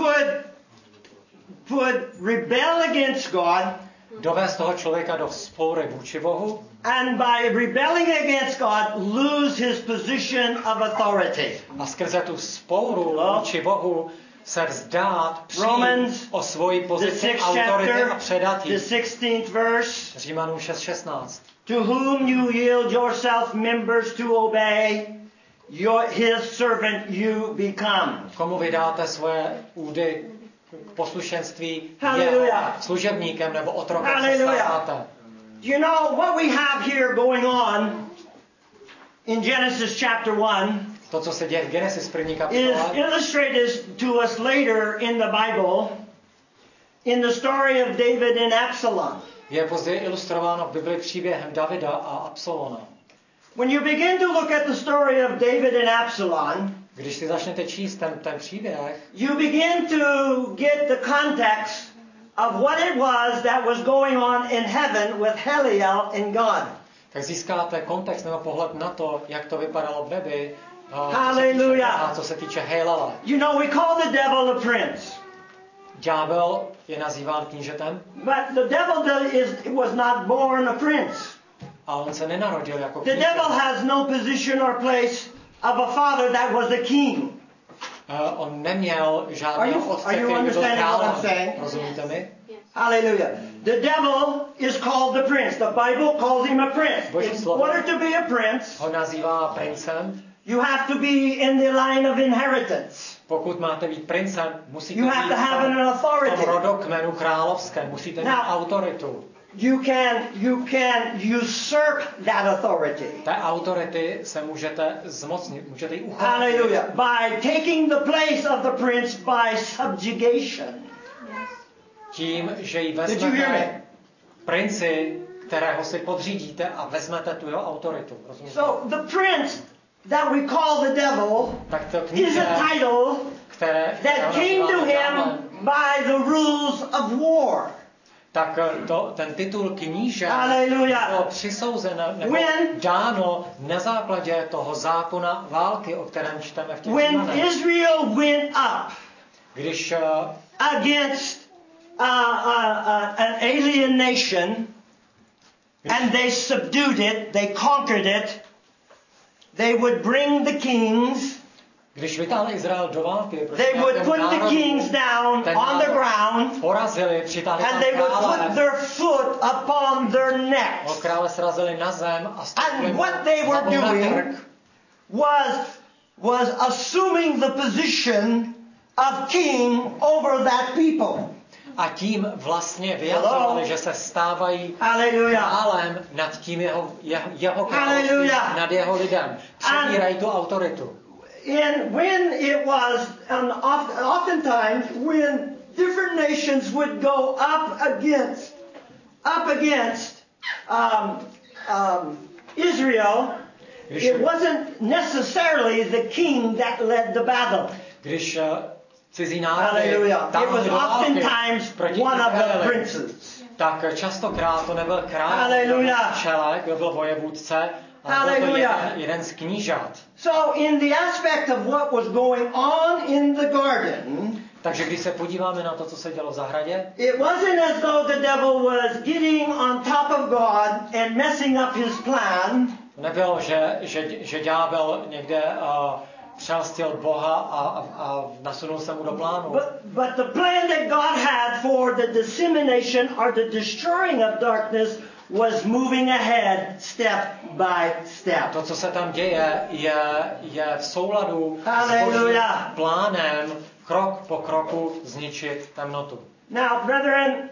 could rebel against God, dovést toho člověka do vzpoury vůči Bohu and by rebelling against God lose his position of authority. a skrze tu vzpouru vůči Bohu se vzdát, Romans, přijít o svoji The pozici 6th autority a chapter, předat the ji. 16th verse, Římanům 6:16. to whom you yield yourself members to obey, his servant you become. Komu vydáte svoje údy k poslušenství, Hallelujah. jeho služebníkem nebo otrokem se Hallelujah. stáváte. You know what we have here going on in Genesis chapter 1 To, co se děje v Genesis první is kapitole, illustrated to us later in the Bible in the story of David and Absalom. je později ilustrováno v Bibli příběhem Davida a Absalona. When you begin to look at the story of David and Absalom, Když si začnete číst ten příběh, you begin to get the context of what it was that was going on in heaven with Heliel and God. tak získáte kontext nebo pohled na to, jak to vypadalo v nebi, Hallelujah. co se týče Helela. You know, we call the devil a prince. Ďábel je nazýván knížetem, But the devil was not born a prince. a on se nenarodil jako The knížete. devil has no position or place of a father that was a king. On neměl žádného otce, are you který by byl understanding what I'm králem. saying? Rozumíte mi? Hallelujah. The devil is called the prince. The Bible calls him a prince. Boží In slovo order to be a prince, ho nazývá princem. you have to be in the line of inheritance. Pokud máte být princem, musíte You být have to have an v tom authority. rodokmenu královské, musíte mít Now- autoritu. You can usurp that authority. Té autority se můžete zmocnit, můžete ji uchopit. Hallelujah. By taking the place of the prince by subjugation. Tím, že ji Did you hear vezmete me? princi, kterého si podřídíte a vezmete tu jeho autoritu. Rozumíte? So the prince that we call the devil Tak to is kníže, a title které that came to him by the rules of war. tak ten titul kníže Hallelujah. bylo přisouzeno nebo When- dáno na základě toho zákona války, o kterém čteme v těch When Římanech. Israel went up Když against an alien nation and they subdued it, they conquered it, they would bring the kings, Když vytáhl Izrael do války, proti they would nějakému put the národu, kings down ten on the národ ground, porazili, přitáhli and tam they would krále, put their foot upon their necks. krále srazili na zem a stoupili And mu what they were hlavou na doing krk. was assuming the position of king over that people. A tím vlastně vyjadřovali, že se stávají Hallelujah. králem nad tím jeho království, Hallelujah. nad jeho lidem. Přebírají tu autoritu. And when it was, oftentimes, when different nations would go up against Israel, it wasn't necessarily the king that led the battle. Když cizí národy Hallelujah. It was táhli do války oftentimes proti one of the Izraeli, princes. tak častokrát to nebyl král, Hallelujah. čelek, kdo byl vojevůdce, ale byl to jeden z knížat. So in the aspect of what was going on in the garden, Takže když se podíváme na to, co se dělo v zahradě, it wasn't as though the devil was getting on top of God and messing up his plan. nebylo, že ďábel někde přelstil Boha a nasunul se mu do plánu. But the plan that God had for the dissemination or the destroying of darkness was moving ahead step by step. To, co se tam děje, je v souladu s Božím plánem krok po kroku zničit temnotu. Now, brethren,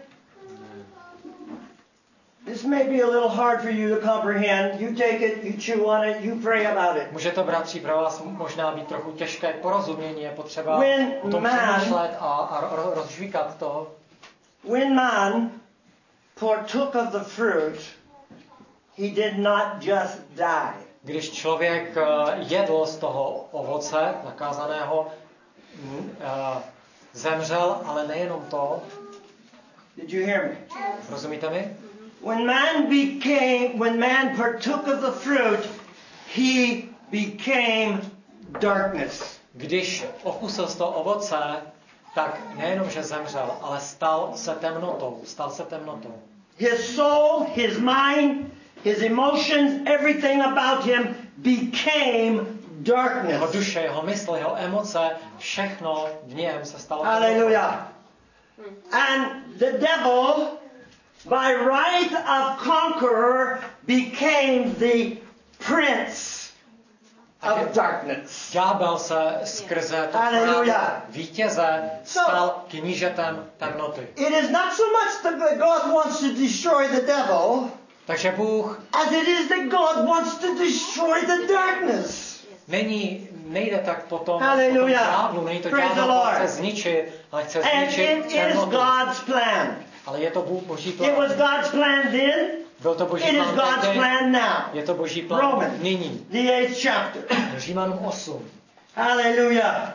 this may be a little hard for you to comprehend. You take it, you chew on it, you pray about it. Může to, bratři, pro vás možná být trochu těžké k porozumění, je potřeba o tom přemýšlet a rozžvíkat to. When man partook of the fruit, he did not just die. Když člověk jedl z toho ovoce zakázaného, zemřel, ale nejenom to. Did you hear me? Rozumíte mi? When man partook of the fruit, he became darkness. Když okusil z toho ovoce, tak nejenom, že zemřel, ale stal se temnotou. His soul, his mind, his emotions, everything about him became darkness. Jeho duše, jeho mysl, jeho emoce, všechno v něm se stalo temnotou. Hallelujah. And the devil, by right of conqueror, became the prince of darkness. Ďábel se skrze to vítěze stal knížetem temnoty. It is not so much that God wants to destroy the devil, takže Bůh as it is that God wants to destroy the darkness. nejde tak potom Hallelujah. není to Praise the ďábel, Lord. chce zničit, ale chce And zničit it is temnotu. God's plan. Ale je to Boží It was plán. God's plan then. Byl to Boží It is plán God's tehdy, plan now. je to Boží plán Romans, nyní. the 8th chapter. Římanům 8. Hallelujah.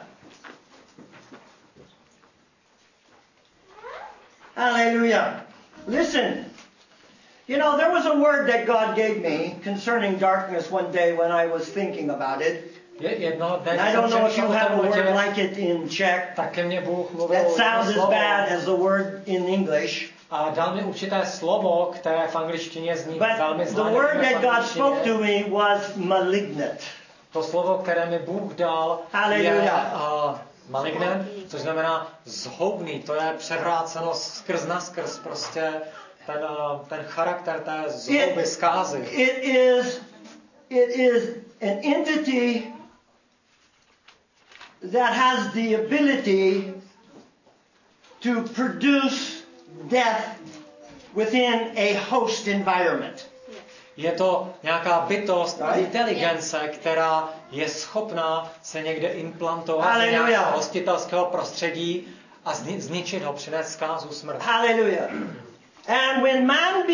Hallelujah. Listen. You know, there was a word that God gave me concerning darkness one day when I was thinking about it. Jednoho dne, And I když don't jsem know if you přemýšlel o have a word temnotě, like it in Czech. tak ke mně Bůh mluvil That určité sounds as slovo bad as the word in English. a dal mi určité slovo, které v angličtině zní velmi But zlé. the word nevíme that v God spoke angličtině. to me was malignant. To slovo, které mi Bůh dal, Hallelujah. je malignen, což znamená zhoubný. To je převráceno skrz naskrz prostě ten charakter té zhouby, zkázy. It is an entity that has the ability to produce death within a host environment. Je to nějaká bytost, inteligence, která je schopná se někde implantovat do nějakého hostitelského prostředí a zničit ho, přinést zkázu, smrt. Hallelujah. And when man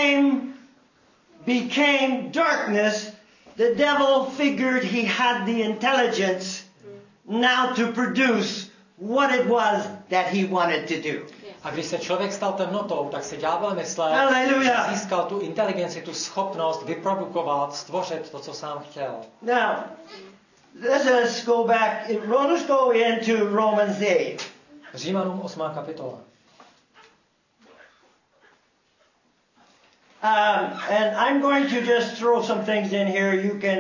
became darkness, the devil figured he had the intelligence now to produce what it was that he wanted to do. A když se člověk stal temnotou, tak si ďábel myslel, Hallelujah. že získal tu inteligenci, tu schopnost vyprodukovat, stvořit to, co sám chtěl. Now, let us go back. Let's go into Romans 8. Římanům 8. kapitola. And I'm going to just throw some things in here.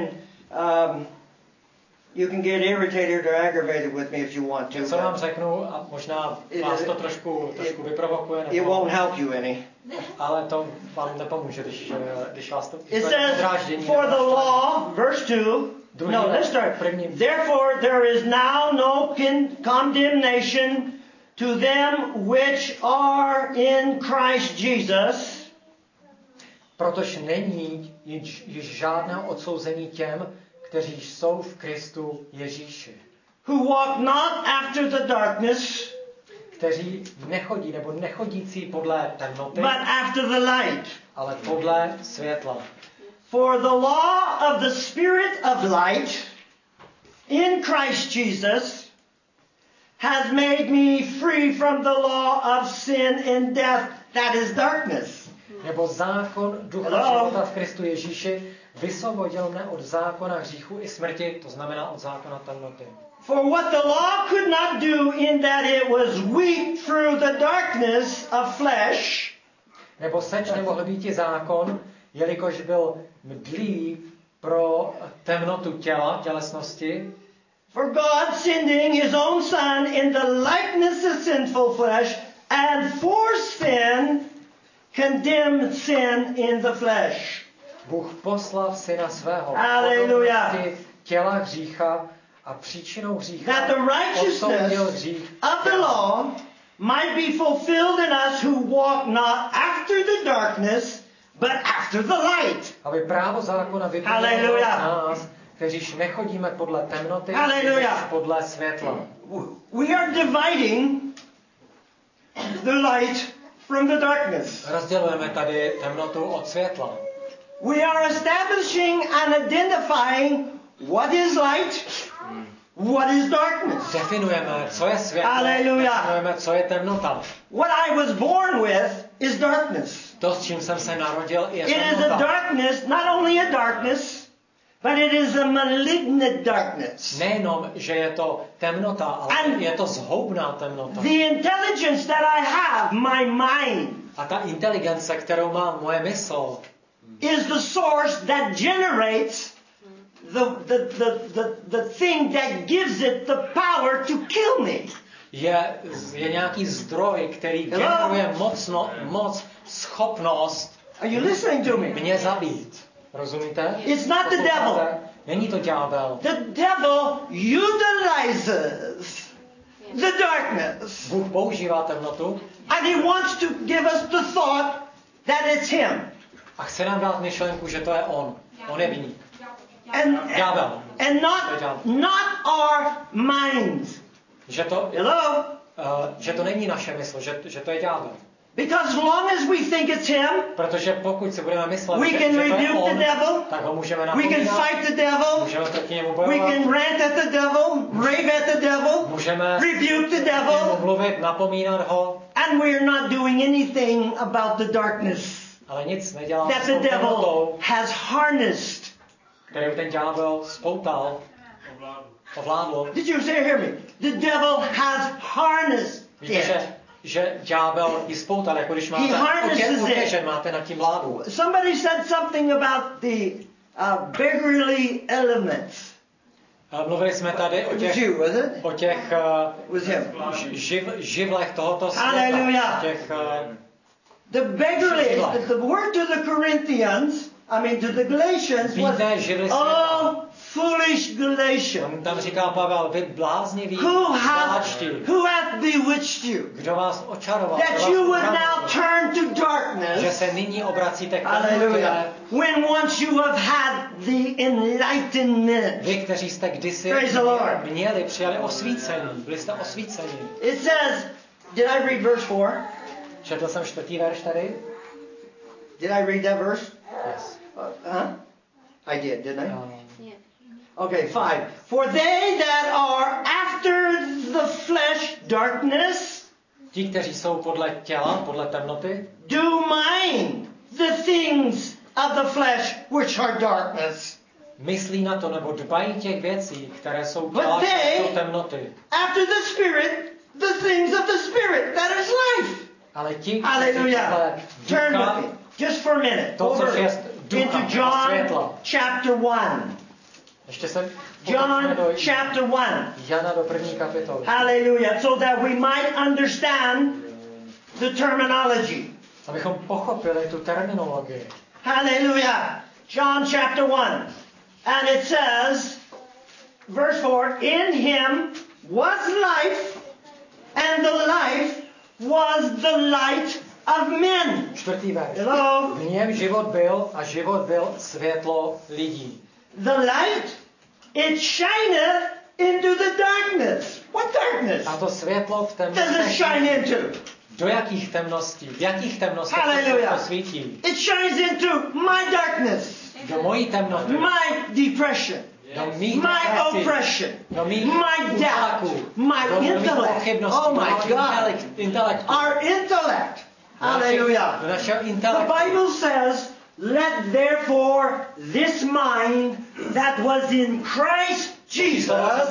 You can get irritated or aggravated with me if you want to. Co vám řeknu a možná vás to trošku vyprovokuje, It won't help you any. Ale to vám nepomůže, když vás to It says, for the law, verse 2. No, let's start. Therefore there is now no condemnation to them which are in Christ Jesus. Protože není již žádného odsouzení těm, kteří jsou v Kristu Ježíši. Who walk not after the darkness, kteří nechodí nebo nechodící podle temnoty, but after the light. Ale podle světla. For the law of the Spirit of light in Christ Jesus has made me free from the law of sin and death, that is darkness. Nebo zákon ducha života v Kristu Ježíši vysvobodil mne od zákona hříchu i smrti, to znamená od zákona temnoty. For what the law could not do in that it was weak through the darkness of flesh, nebo seč nemohl být zákon, jelikož byl mdlý pro temnotu těla, tělesnosti. For God sending his own Son in the likeness of sinful flesh, and for sin condemned sin in the flesh. Bůh poslal syna svého v těla hřícha a příčinou hřícha that the righteousness of the law might be fulfilled in us who walk not after the darkness, but after the light. Aby právo zákona vyplnilo nás, kteříž nechodíme podle temnoty, ale podle světla. We are dividing the light from the darkness. Rozdělujeme tady temnotu od světla. We are establishing and identifying what is light, what is darkness. Definujeme, co je světlo, definujeme, co je temnota. What I was born with is darkness. To, s čím jsem se narodil, je temnota. It is a darkness, not only a darkness, but it is a malignant darkness. Nejenom, že je to temnota, ale je to zhoubná temnota. The intelligence that I have, my mind, a ta inteligence, kterou má moje mysl, is the source that generates the thing that gives it the power to kill me. Je nějaký zdroj, který generuje schopnost Are you listening to me? Mě zabít. Rozumíte? It's not the devil. Není to ďábel. The devil utilizes the darkness. Bůh používá temnotu. And he wants to give us the thought that it's him. A chce nám dát myšlenku, že to je on. On je viník. Ďábel. And not our minds. Že to není naše mysl, že to je ďábel. Because as long as we think it's him, protože pokud si budeme myslet, we že can to je rebuke on, the devil, tak ho můžeme we napomínat, can fight the devil, můžeme proti němu we bojovat, can rant at the devil, rave at the devil, můžeme rebuke the proti němu devil, mluvit, napomínat ho, and we are not doing anything about the darkness ale nic neděláme that s the tou devil temnotou, has harnessed. kterou ten ďábel spoutal, ovládl. Did you hear me? The devil has harnessed Víte, it. že ďábel ji spoutal, jako když máte otěžen, máte nad tím vládu. Somebody said something about the beggarly elements. Mluvili jsme tady o těch živlech tohoto světa. Hallelujah. The beggarly, the word to the Corinthians, to the Galatians was, oh, foolish Galatians. Tam říká Pavel, vy blázniví Galáčti. Who hath bewitched you? Kdo vás očaroval? That you would now turn to darkness. Že se nyní obracíte k Hallelujah. When once you have had the enlightenment. Vy, kteří jste kdysi přijali osvícení, byli jste osvíceni. It says, did I read verse 4? Četl jsem 4. verš tady. Did I read that verse? Yes. I did, didn't I? Yeah. Okay, 5. For they that are after the flesh darkness, ti, kteří jsou podle těla, podle temnoty, do mind the things of the flesh which are darkness. Myslí na to, nebo dbají těch věcí, které jsou těla, které jsou temnoty. After the spirit, the things of the spirit, that is life. Ale ti, hallelujah. Turn with me, just for a minute, over into John chapter 1. Ještě jsem John chapter 1. Jana do 1. kapitoly. Hallelujah. So that we might understand the terminology. Abychom pochopili tu terminologii. Hallelujah. John chapter 1. And it says, verse 4, in him was life, and the life was the light of men. 4. verš. Hello? V něm život byl a život byl světlo lidí. The light, it shineth into the darkness. What darkness? A to světlo v temnostech. Does it shine into? Do jakých temností? V jakých temnostech Hallelujah. to svítí? It shines into my darkness. Do mojí temnoty. My depression. My oppression, my doubt, my intellect. Oh my God. Our intellect. Hallelujah. The Bible says, let therefore this mind that was in Christ Jesus,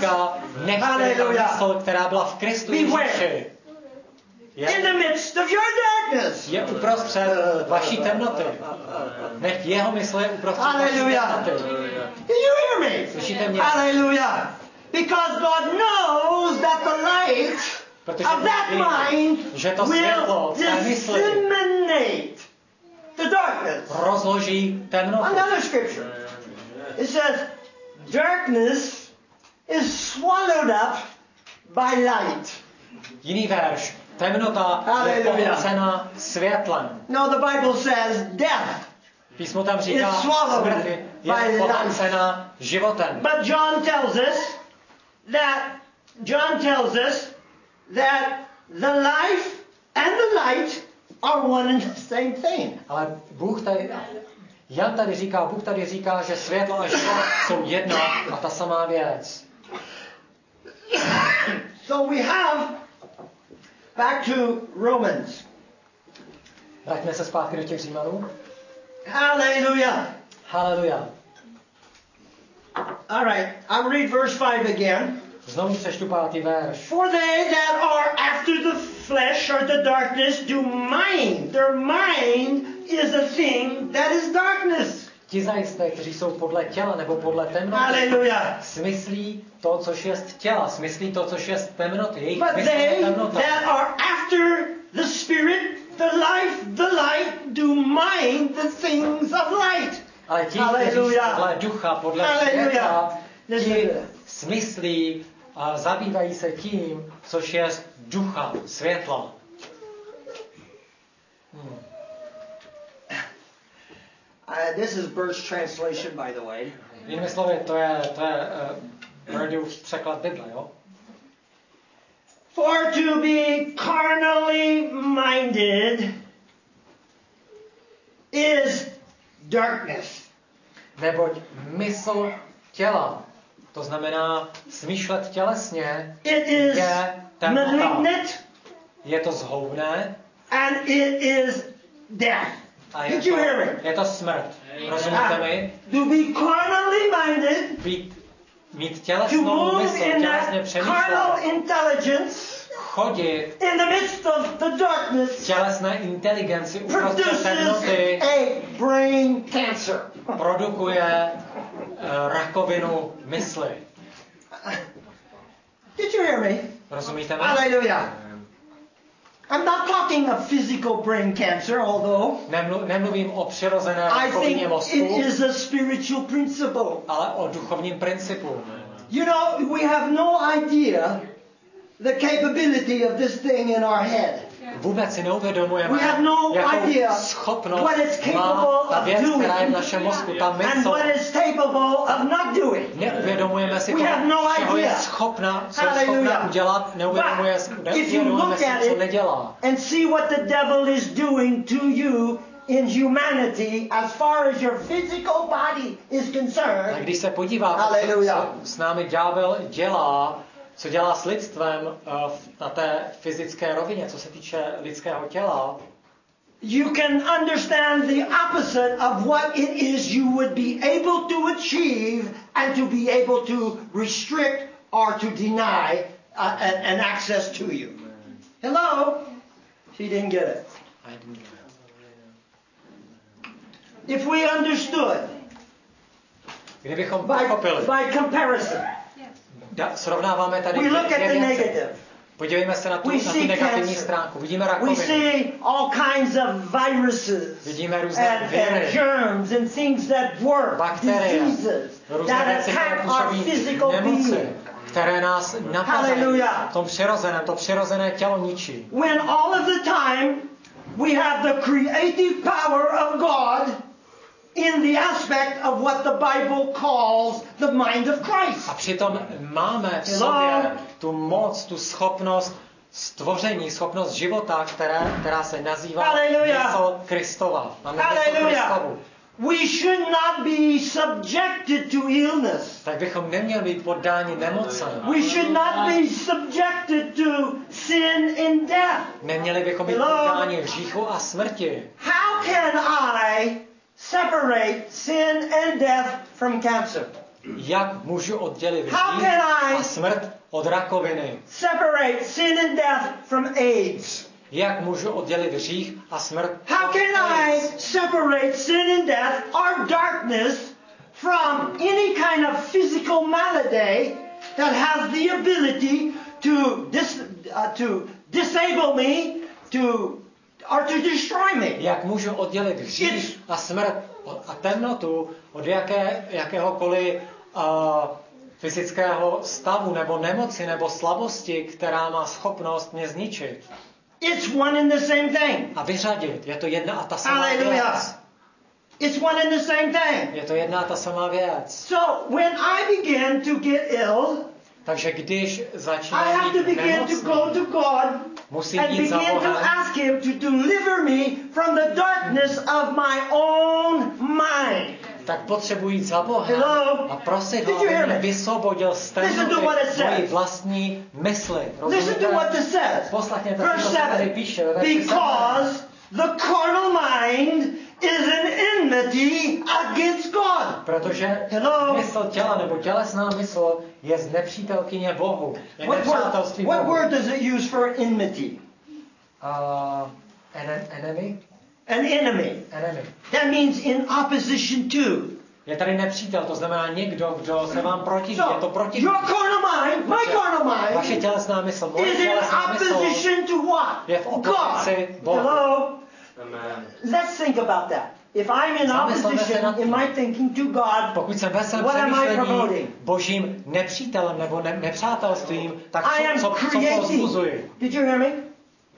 hallelujah, beware. In the midst of your darkness. Je uprostřed vaší temnoty. Nech jeho mysl je uprostřed vaší temnoty. Do you hear me? Slyšíte mě? Hallelujah. Because God knows that the light of that mind will disseminate the darkness. Rozloží temnotu. Another scripture. It says, darkness is swallowed up by light. Jiný verš. Temnota je pohlcena světlem. No, the Bible says death. Písmo tam říká, smrt je pohlcena životem. But John tells us that the life and the light are one and the same thing. Ale Bůh tady říká, že světlo a život jsou jedna a ta samá věc. So we have back to Romans. Vraťme se zpátky do těch Římanů. Hallelujah. Hallelujah. All right, I'll read verse 5 again. Znovu přečtu 5. verš. For they that are after the flesh or the darkness do mind. Their mind is a thing that is darkness. Ti zajisté, kteří jsou podle těla nebo podle temnoty, hallelujah, smyslí to, což je těla, smyslí to, což je temnoty. Jejich but they that are after the spirit, the light, do mind the things of light. Ale ti, kteří podle ducha, podle světla, ti smyslí a zabývají se tím, což je ducha, světla. This is Bert's translation, by the way. Jinými slovy, to je Birdův překlad Bible, jo? For to be carnally minded is darkness. Neboť mysl těla, to znamená smýšlet tělesně, It is je temnota. malignant Je to zhoubné and it is death. a Did you hear me? je to smrt. Rozumíte mi? To be carnally minded, Mít to tělesnou move mysl, in tělesně that carnal přemýšlet, intelligence chodit in the midst of the darkness tělesné inteligenci uprostřed produces temnoty, a brain cancer. produkuje rakovinu mysli. Did you hear me? Rozumíte mi? Hallelujah. I'm not talking of physical brain cancer, although Nemluvím o přirozené I rakovině think mozku, it is a spiritual principle. ale o duchovním principu. You know, we have no idea the capability of this thing in our head. Vůbec si neuvědomujeme, We have no jakou idea schopnost what it's má capable ta of věc, doing která je v našem mozku, ta and mysl. what it's capable of not doing. Neuvědomujeme si We to, have no čeho je idea. schopna, co je Hallelujah. schopna udělat, neuvědomujeme if you look si, at co it nedělá. and see what the devil is doing to you in humanity as far as your physical body is Tak concerned, když se podíváme, Hallelujah. co s námi ďábel dělá, co dělá s lidstvem na té fyzické rovině, co se týče lidského těla, you can understand the opposite of what it is you would be able to achieve and to be able to restrict or to deny an access to you. Hello? She didn't get it. If we understood kdybychom pochopili, by comparison, srovnáváme tady we look at dvě the věci. negative. Podívejme se na tu We see negativní cancer. stránku. Vidíme We rakovinu. see all kinds of viruses Vidíme různé and viry, germs and things that work, bakterie, diseases různé that věci, které attack our působí physical nemoci, being. které nás napadají Hallelujah. v tom přirozeném, to přirozené tělo ničí. When all of the time we have the creative power of God in the aspect of what the Bible calls the mind of Christ. A přitom máme v Hello. sobě tu moc, tu schopnost stvoření, schopnost života, která se nazývá Hallelujah. mysl Kristova. Máme mysl Hallelujah. Kristovu. We should not be subjected to illness. Tak bychom neměli být poddáni nemocem. We should not be subjected to sin and death. Neměli bychom být Hello. poddáni hříchu a smrti. How can I separate sin and death from cancer? Jak můžu oddělit How hřích can I a smrt od rakoviny? separate sin and death from AIDS? Jak můžu oddělit hřích a smrt How od can I AIDS? separate sin and death or darkness from any kind of physical malady that has the ability to disable me, or to destroy me? Jak můžu oddělit hřích a smrt a temnotu od jakéhokoliv fyzického stavu nebo nemoci nebo slabosti, která má schopnost mě zničit? It's one and the same thing. A vyřadit. Je to jedna a ta samá Hallelujah. věc. It's one and the same thing. Je to jedna a ta samá věc. So when I begin to get ill, Takže když I začínám have to být begin to go nemocný, to God musím and jít za begin to Bohem ask Him to deliver me from the darkness of my own mind. tak potřebuji jít za Bohem Hello? a prosit Did ho, you aby hear mě me? vysvobodil z Listen to what it temnoty mojí says. vlastní mysli. Listen to what this says. Poslechněte, Verse co se tady 7. píše. ve verši 7. Because the carnal mind is an enmity against God. Protože Hello? mysl těla nebo tělesná mysl je z nepřítelkyně Bohu. Je nepřátelství What Bohu. word does it use for enmity? Enemy? An enemy. Enemy. That means in opposition to. Je tady nepřítel, to znamená někdo, kdo se vám protiví. Je to So, protivník. your carnal mind, my carnal Vaše mind, tělesná mysl, moje is in tělesná mysl opposition to what? je v opozici God. Bohu. Hello? Amen. Let's think about that. If I'm in Zamysleme se opposition nad tím. in my thinking to God, Pokud jsem ve svém what am I přemýšlení promoting? božím nepřítelem nebo nepřátelstvím, tak I am co creating. povzbuzuji? Did you hear me?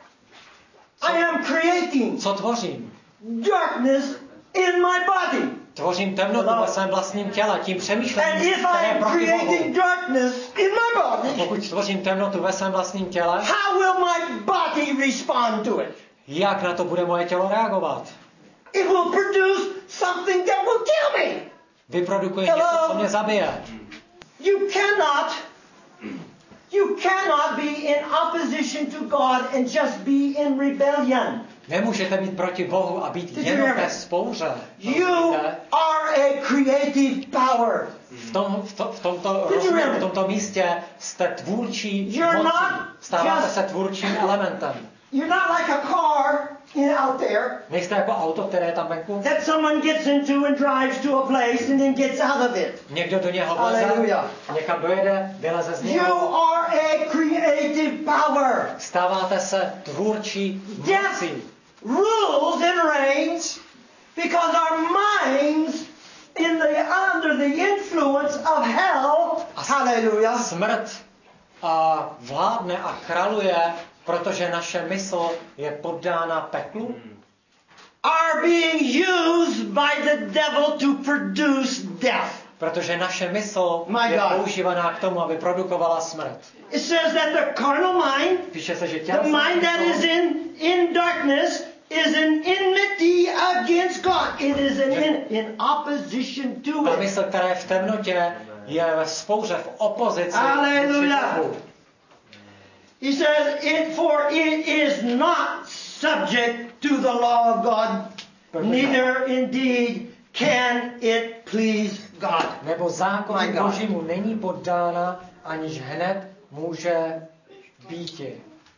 I am creating Co tvořím? darkness in my body. Tvořím temnotu ve svém vlastním těle, tím And přemýšlením, if které I je am proti Bohu. creating darkness in my A body, pokud tvořím temnotu ve svém vlastním těle, how will my body respond to it? jak na to bude moje tělo reagovat? It will produce something that will kill me. Vyprodukuje Hello? něco, co mě zabije. You cannot be in opposition to God and just be in rebellion. Nemůžete být proti Bohu a být Did you jenom hear me? ve vzpouře. You are a creative power. V tomto místě jste tvůrčí You're mocí. not Stáváte just- se tvůrčím elementem. You're not like a car out there Nejste jako auto, které je tam venku. that someone gets into and drives to a place and then gets out of it. Někdo do něho vleze, Hallelujah. někam dojede, vyleze z You něho. are a creative power. Stáváte se tvůrčí Death mocí. rules and reigns because our minds under the influence of hell. Hallelujah. Smrt vládne a králuje, protože naše mysl je poddána peklu. Are being used by the devil to produce death. Protože naše mysl My je God. používaná k tomu, aby produkovala smrt. It says that the carnal mind, Píše se, že the tělesná mind that is mysl, in darkness, is an enmity against God. It is in opposition to ta it. mysl, která je v temnotě, je ve vzpouře, v opozici. Hallelujah. vůči Bohu. He says, for it is not subject to the law of God, neither indeed can it please God. Nebo My zákonu God. Božímu není poddána, aniž hned může býti.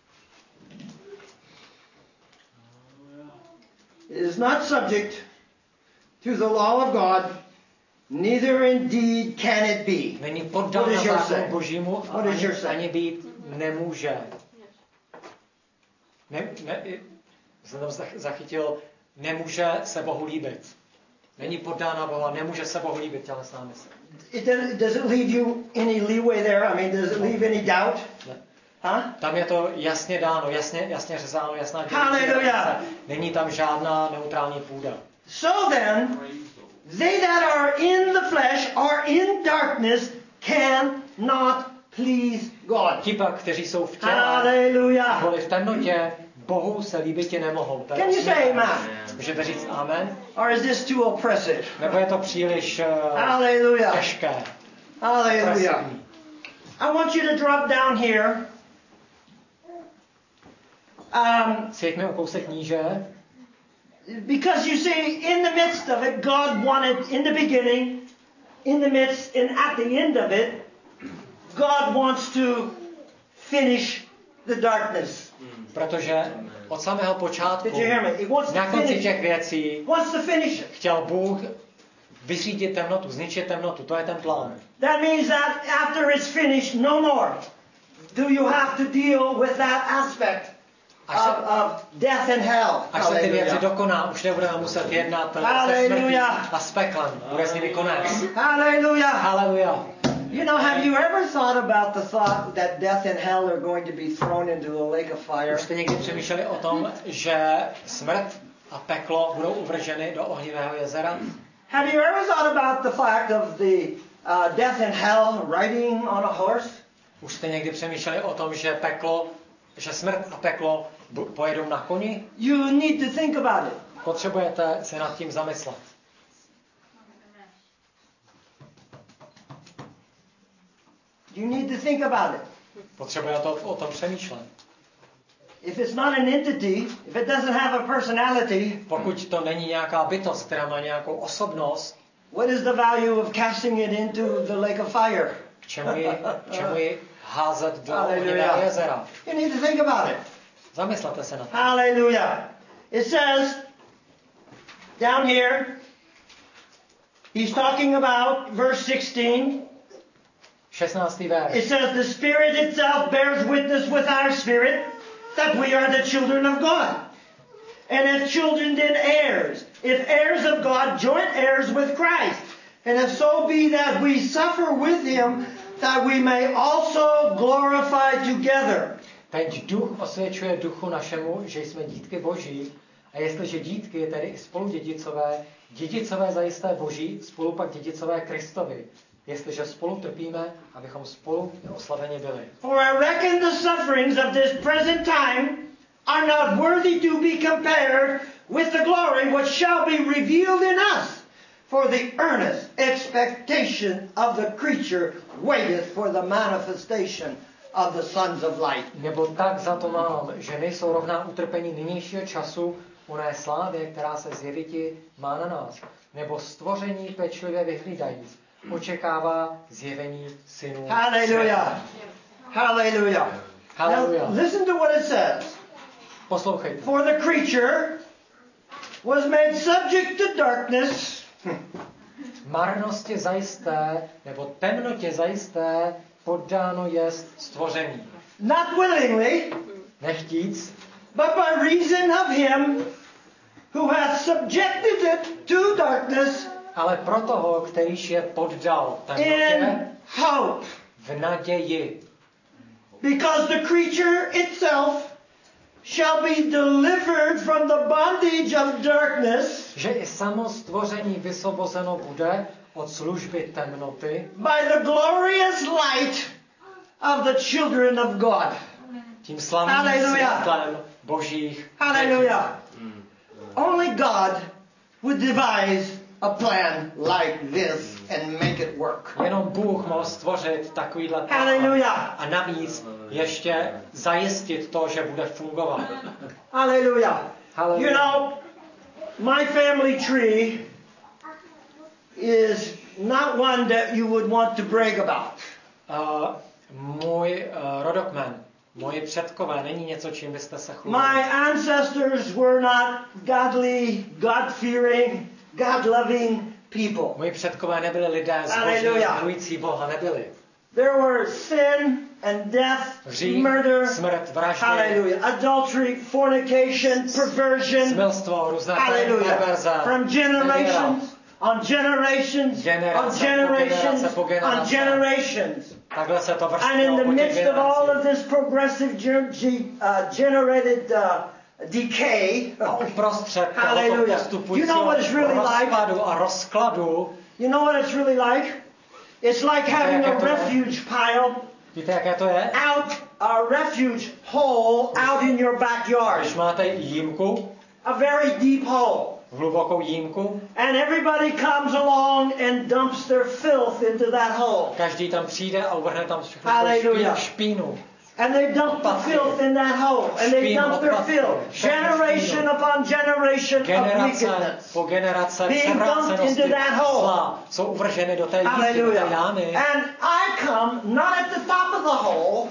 It is not subject to the law of God, neither indeed can it be. Není What poddána is your zákonu say? Božímu a What is your say? ani být nemůže. Jsem tam zachytil, nemůže se Bohu líbit. Není poddána Boha, nemůže se Bohu líbit tělesná mysl. Does it leave you any leeway there? I mean, does it leave any doubt? Ne. Huh? Tam je to jasně dáno, jasně řezáno, jasná dělící Hallelujah. hranice. Není tam žádná neutrální půda. So then, they that are in the flesh are in darkness, cannot please God. Ti pak, kteří jsou v těle, Hallelujah. kvůli v temnotě, Bohu se líbitě nemohou. To je Can you say smutné. amen? Můžete říct amen? Or is this too oppressive? Nebo je to příliš Hallelujah. těžké? Hallelujah. Opresivní? I want you to drop down here. Sjeďme o kousek níže. Because you see, in the midst of it, God wanted, in the beginning, in the midst, and at the end of it, God wants to finish the darkness. Protože od samého počátku, Did you hear me? He wants to na konci finish. těch věcí, Wants to finish it. chtěl Bůh vyřídit temnotu, zničit temnotu. To je ten plán. That means that after it's finished, no more do you have to deal with that aspect of death and hell. Až se ty věci Hallelujah. dokoná, už nebudeme muset jednat se smrtí Hallelujah. a s peklem. Bude s nimi konec. Hallelujah. Haleluja. You know, have you ever thought about the thought that death and hell are going to be thrown into the lake of fire? Už jste někdy přemýšleli o tom, že smrt a peklo budou uvrženy do ohnivého jezera? Have you ever thought about the fact of the death and hell riding on a horse? Už jste někdy přemýšleli o tom, že smrt a peklo pojedou na koni? You need to think about it. Potřebujete se nad tím zamyslet. You need to think about it. Potřebujete o tom přemýšlet. If it's not an entity, if it doesn't have a personality, Pokud to není nějaká bytost, která má nějakou osobnost, what is the value of casting it into the lake of fire? k čemu ji házet do Hallelujah. ohnivého jezera? You need to think about it. Zamyslete se nad tím. Hallelujah. It says down here, he's talking about verse 16. 16. verš. It says, the Spirit itself bears witness with our spirit that we are the children of God. And if children, then heirs. If heirs of God, joint heirs with Christ. And if so be that we suffer with him, that we may also glorify together. Teď duch osvědčuje duchu našemu, že jsme dítky Boží. A jestliže dítky, tedy i spoludědicové, dědicové zajisté Boží, spolu pak dědicové Kristovi, jestliže spolu trpíme, abychom spolu oslaveni byli. For I reckon the sufferings of this present time are not worthy to be compared with the glory which shall be revealed in us. For the earnest expectation of the creature waiteth for the manifestation of the sons of light. Nebo tak za to mám, že nejsou rovná utrpení nynějšího času oné slávě, která se zjeviti má na nás. Nebo stvoření pečlivě vyhlídajíc očekává zjevení synů. Hallelujah. Hallelujah. Hallelujah. Now, listen to what it says. Poslouchejte. For the creature was made subject to darkness. Marnosti zajisté, nebo temnotě zajisté, poddáno jest stvoření. Not willingly, Nechtíc, but by reason of him who hath subjected it to darkness ale pro toho, kterýž je poddal temnotě, in hope. v naději. Because the creature itself shall be delivered from the bondage of darkness Že i samo stvoření vysvobozeno bude od služby temnoty by the glorious light of the children of God. tím slavným Hallelujah. světlem božích. Hallelujah. Only God would devise a plan like this and make it work. Jenom Bůh mohl stvořit takovýhle plán. Hallelujah. A navíc ještě zajistit to, že bude fungovat. Hallelujah. Hallelujah. You know, my family tree is not one that you would want to brag about. Můj rodokmen, moji předkové, není něco, čím byste se chlubili. My ancestors were not godly, God-fearing, God-loving people. Moji předkové nebyli lidé zbožní, Hallelujah. milující Boha, nebyli. There were sin and death, Hřích, murder, smrt, vraždy, hallelujah, adultery, fornication, perversion, smilstvo, různé hallelujah, perverze, from generations on generations on Generace po generations generace po on generace. generations. Takhle se to And in vrstilo the po těch midst of all of generacích. this progressive generated decay, A uprostřed tohoto hallelujah. You postupujícího know what it's really like? rozpadu a rozkladu, You know what it's really like? It's like having a refuge pile víte, jaké to je? out, a refuge hole out in your backyard. Když máte jímku, A very deep hole. hlubokou jímku, And everybody comes along and dumps their filth into that hole. každý tam přijde a uvrhne tam všechno Hallelujah. špínu. And they dump the filth in that hole. And they dump their filth. Generation upon generation of Generace wickedness. po generace Being dumped převrácenosti into that hole. zla jsou uvrženy do té jímky, do té Hallelujah. jámy. And I come not at the top of the hole.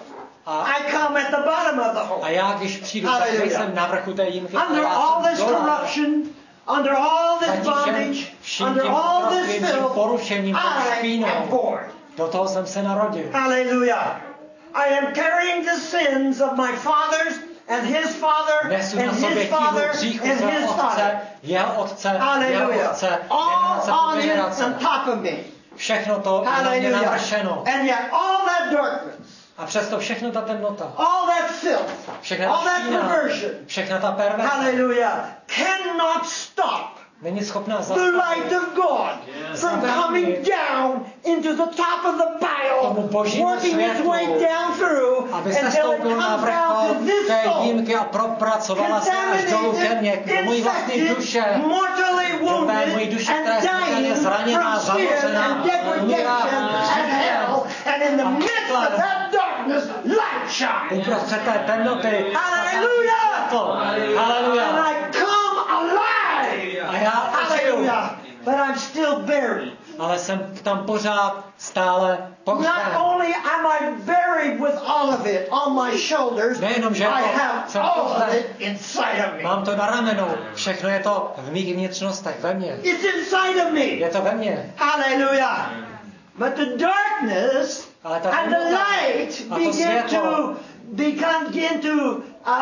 I come at the bottom of the A hole. já, když přijdu, tak Hallelujah. nejsem na vrchu té jímky, ale Under já all jsem this dole. corruption, under all this Zatížen bondage, vším under tím all this otroctvím, tím filth, porušením, tou I špínou. am born. Do toho jsem se narodil. Hallelujah. I am carrying the sins of my fathers and his father Nesu na and sobě his tíhu father hříchu and svého his otce, father. jeho otce, jeho Hallelujah. otce, All generace po on it generace. on top of me. Všechno to je na mě Hallelujah. navršeno. And yet all that darkness, A přesto všechno ta temnota, all that filth, všechna all ta that špína, perversion, všechna ta perverze hallelujah, cannot stop není schopná the light zastavit of God from coming down into the top of the tomu pile, božímu working its světlu, way down through aby se until it stoupil na comes down vrchol to this té soul, jímky a propracovala se až dolů ke mně, k mojí vlastní infected, duše, mortally do té mojí wounded, duše, and která je smrtelně dying zraněná, from sin zamořená, and degradation and hell, and in the midst of that darkness, light shines. uprostřed té temnoty. Hallelujah! And Hallelujah! I come alive. A já Hallelujah! But I'm still buried. ale jsem tam pořád stále Not pohřben. only am I buried with all of it on my shoulders, Nejenom, že I to have jsem all of pohřben, it inside of me. mám to na ramenou, všechno je to v mých vnitřnostech, ve mně. It's inside of me. Je to ve mně. Hallelujah. But the darkness Ale ta and the temnota light a to světlo begin to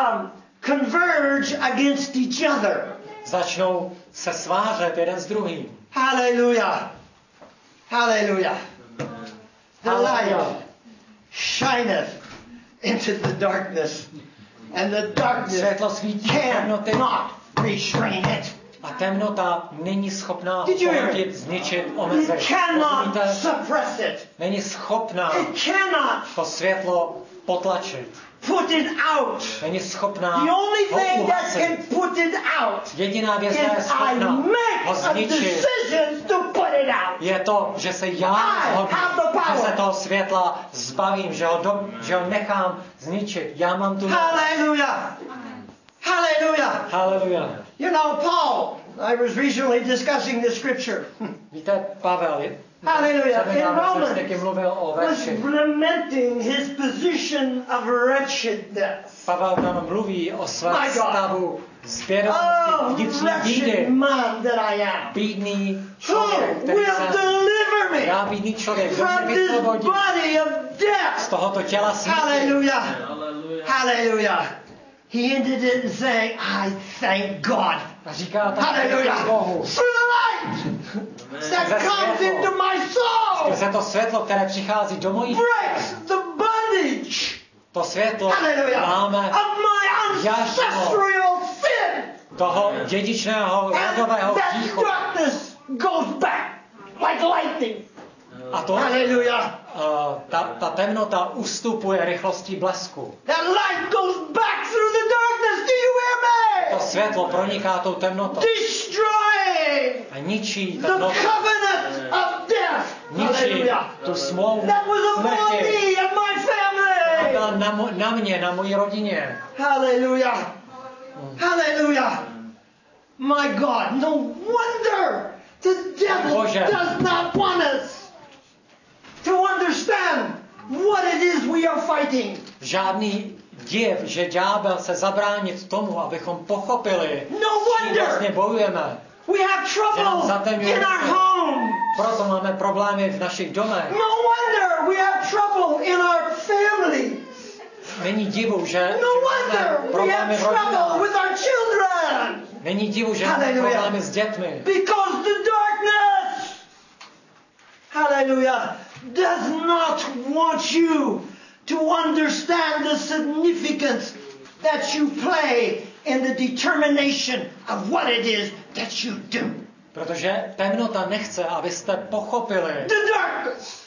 converge against each other. začnou se svářet jeden s druhým. Hallelujah. Hallelujah. The light shineth into the darkness, and the darkness Světlo svítí do temnoty cannot restrain it. A temnota není schopná Did you hear pohodit, zničit, omezit. It cannot Rozumíte? suppress it. Není schopná It cannot to světlo potlačit. put it out. Není schopná The only ho thing that uhasit. can put it out Jediná věc, která je is I schopná make ho a zničit, decision to put it out. je to, že se já I have the rozhodnu, power. že se toho světla zbavím, že ho nechám zničit. Já mám tu moc. Hallelujah. Hallelujah. Haleluja. You know, Paul, I was recently discussing the scripture. Víte, Pavel, Hallelujah. In jsem Romans, s někým mluvil o was verši. lamenting his position of wretchedness. Pavel tam mluví o svém My God. stavu zbědosti, Oh, vnitřní wretched bídy. man that I am. Bídný Who člověk, který will jsem. deliver me Já bídný člověk, kdo from mě this vysvobodí body of z death? tohoto těla smrti. Hallelujah. Hallelujah. He ended it in saying, I thank God. A říká tak Hallelujah. Bohu. For the light that comes into my soul. Skrze to světlo, které přichází do mojí Breaks the bondage. to světlo Hallelujah. láme Of my ancestral sin. toho dědičného rodového And that hříchu. darkness goes back like lightning. A to Hallelujah. ta temnota ustupuje rychlostí blesku. That light goes back through the darkness. Do you hear To me? světlo proniká tou temnotou Destroying a ničí the temnotu. covenant of death. Ničí Hallelujah. tu smlouvu That was upon smrti. me and my Která byla family. na mě, na mojí rodině. Hallelujah. Hallelujah. My God, no wonder the devil Bože. does not want us to understand what it is we are fighting. Žádný div, že ďábel se zabránit tomu, abychom pochopili, No s čím wonder vlastně bojujeme. we have trouble in our home. Proto máme problémy v našich domech. No wonder we have trouble in our family. Není divu, že No máme wonder we problémy have v trouble rodinách. with our children. Není divu, že máme Hallelujah. problémy s dětmi. Because the darkness, hallelujah, does not want you to understand the significance that you play in the determination of what it is that you do. Protože temnota nechce, abyste pochopili The darkness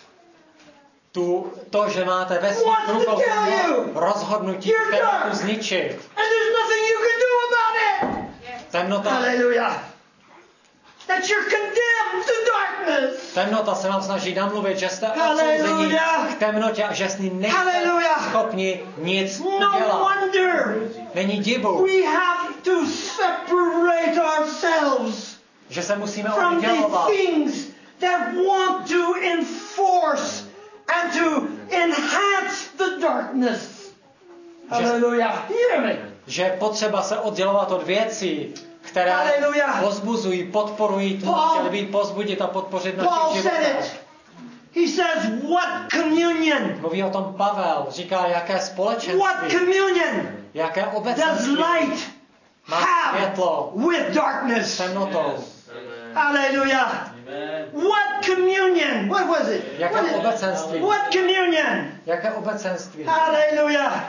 to, že máte ve svých wants to rukou tell you rozhodnutí, you're které dark. tu zničit. and there's nothing you can do about it. Temnota, Hallelujah. That you're condemned to darkness. temnota se vám snaží namluvit, že jste odsouzení Hallelujah. k temnotě a že s ní nejste Hallelujah. schopni nic No udělat. wonder Není divu, we have to separate ourselves že se musíme from the oddělovat things that want to enforce and to enhance the darkness. Hallelujah. Hear me. že je potřeba se oddělovat od věcí, které Hallelujah. pozbuzují, podporují tu, Paul- chtěli by pozbudit a podpořit Paul naši said život. it. He says, what communion? Mluví o tom Pavel, říká, jaké What společenství, communion jaké does obecenství light má have světlo with s darkness? temnotou. Hallelujah. What communion? What was it? Jaké What is- obecenství? What communion? Jaké obecenství? Hallelujah.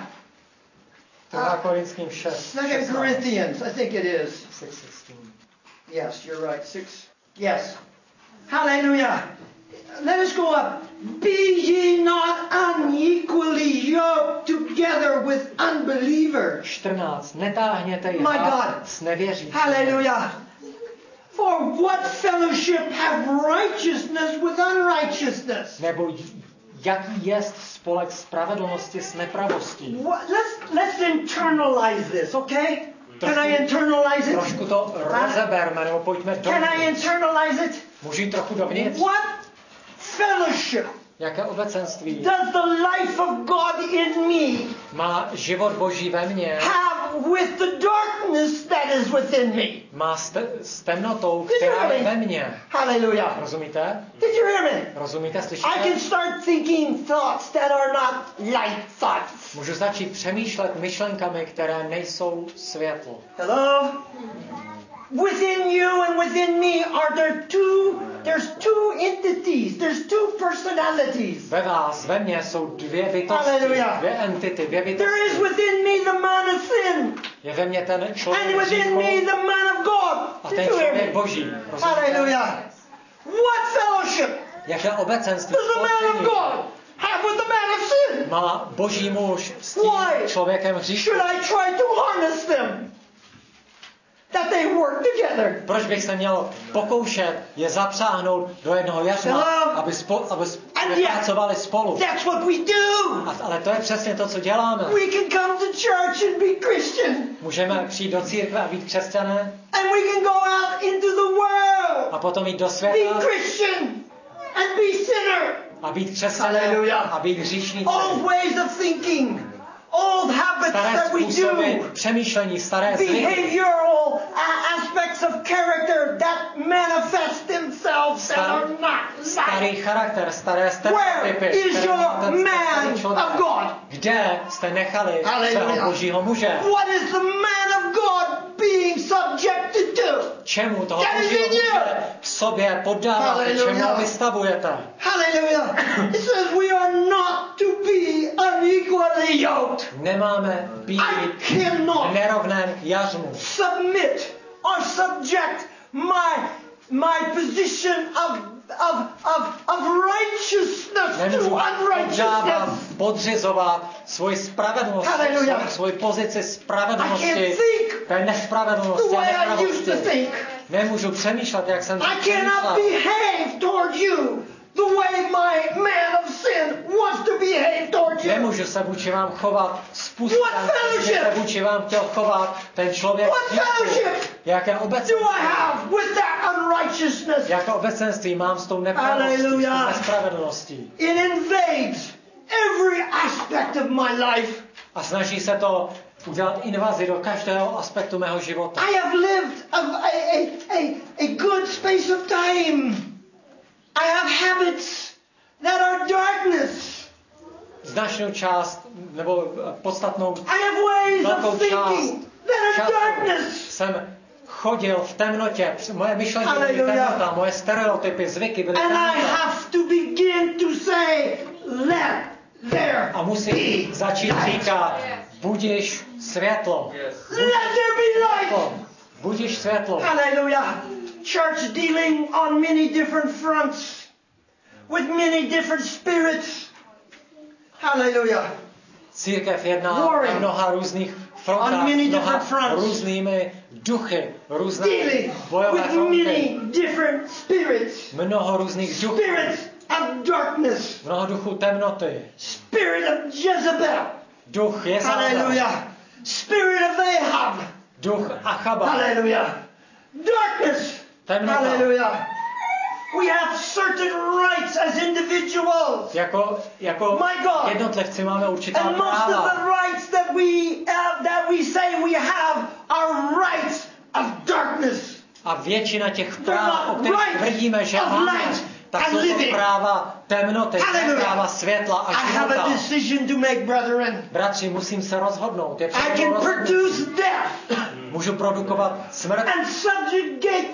2. Korinským 6. 2 Corinthians, I think it is. 6:16. Yes, you're right. 6. Yes. Hallelujah. Let us go up. Be ye not unequally yoked together with unbelievers. 14. Netáhněte je My God. s nevěřícími. Hallelujah. For what fellowship have righteousness with unrighteousness? Nebo jaký jest spolek spravedlnosti s nepravostí? Let's internalize this, okay? Can I internalize it? Trošku to rozeberme, nebo pojďme Can I dovnitř. internalize it? Můžu jít trochu dovnitř? What fellowship Jaké obecenství does the life of God in me má život Boží ve mně? have with the darkness that is within me? Má s temnotou, která je ve mně. Hallelujah. Rozumíte? Did you hear me? Rozumíte? I Slyšíte? can start thinking thoughts that are not light thoughts. Můžu začít přemýšlet myšlenkami, které nejsou světlo. Hello? Within you and within me there's two entities, there's two personalities. Ve vás, ve mně jsou dvě bytosti, Hallelujah. dvě entity, dvě There bytosti. is within me the man of sin. Je ve mně ten And člověk within me hříchu the man of God. a Did ten you hear člověk me? boží. Rozumíte? Hallelujah. What fellowship Jaké obecenství does the man of společení God have with the man of sin? má boží muž s tím Why člověkem hříchu? should I try to harness them? That they work together. Proč bych se měl pokoušet je zapřáhnout do jednoho jařma, aby pracovali spolu? That's what we do. Ale to je přesně to, co děláme. We can come to church and be Christian. Můžeme přijít do církve a být křesťané And we can go out into the world. a potom jít do Be světa Christian and be sinner. a být křesťané Hallelujah. a být hříšníci. Old ways of thinking. Old habits Staré that we způsoby do. přemýšlení, staré zvyky, Behavioral aspects of character that manifest themselves that are not starý right. charakter, staré Where stereotypy, is které your má ten man člověk. of God? Kde jste nechali Hallelujah. svého božího muže? What is the man of God being subjected to? Čemu toho That is božího in you. muže v sobě poddáváte, Hallelujah. čemu ho vystavujete? Hallelujah. It says we are not to be unequally yoked. Nemáme být I cannot v nerovném jařmu. submit or subject my position of righteousness to Nemůžu poddávat, unrighteousness. podřizovat svoji spravedlnost, Hallelujah. svoji pozici I can't spravedlnosti, think té the nespravedlnosti a way I used nepravosti. to think. Nemůžu přemýšlet, jak jsem I cannot přemýšlel. behave toward you the way my man of sin wants to behave toward you. Nemůžu se vůči vám chovat způsobem, What že fellowship? se vůči vám chtěl chovat ten člověk. What fellowship Jaké do I obecenství? have with that unrighteousness? Jaké obecenství mám s tou nepravostí, s tou Hallelujah. nespravedlností? It invades every aspect of my life. A snaží se to udělat invazi do každého aspektu mého života. I have lived a good space of time. I have habits that are darkness. Značnou část, nebo podstatnou I have ways velkou of část thinking that are času darkness. jsem chodil v temnotě. Moje myšlenky byly Hallelujah. temnota, moje stereotypy, zvyky byly And I temnota. have to begin to say, let there A musím začít říkat, budiš světlo. let there be light. Budiš světlo. Hallelujah. Church dealing on many different fronts with many different spirits. Hallelujah. Církev jedná na mnoha různých On frontách, many mnoha different fronts. různými duchy, různé Dealing bojové with fronty. many different spirits. Mnoho různých duchů, Spirits of darkness. mnoho duchů temnoty. Spirit of Jezebel. Duch Jezabel, Hallelujah. Spirit of Ahab. duch Achaba, Hallelujah. Darkness. temnota. Hallelujah. We have certain rights as individuals. Jako My God. jednotlivci máme určitá And most of práva. the rights that we say we have are rights of darkness. A většina těch They're práv, o not kterých right tvrdíme, že of máme, light tak and jsou to living. práva temnoty, ne Hallelujah. práva světla a I have a života. decision to make, brethren. Bratři, musím se rozhodnout. Je I přede can mnou rozhodnutí. produce death Můžu produkovat smrt and subjugate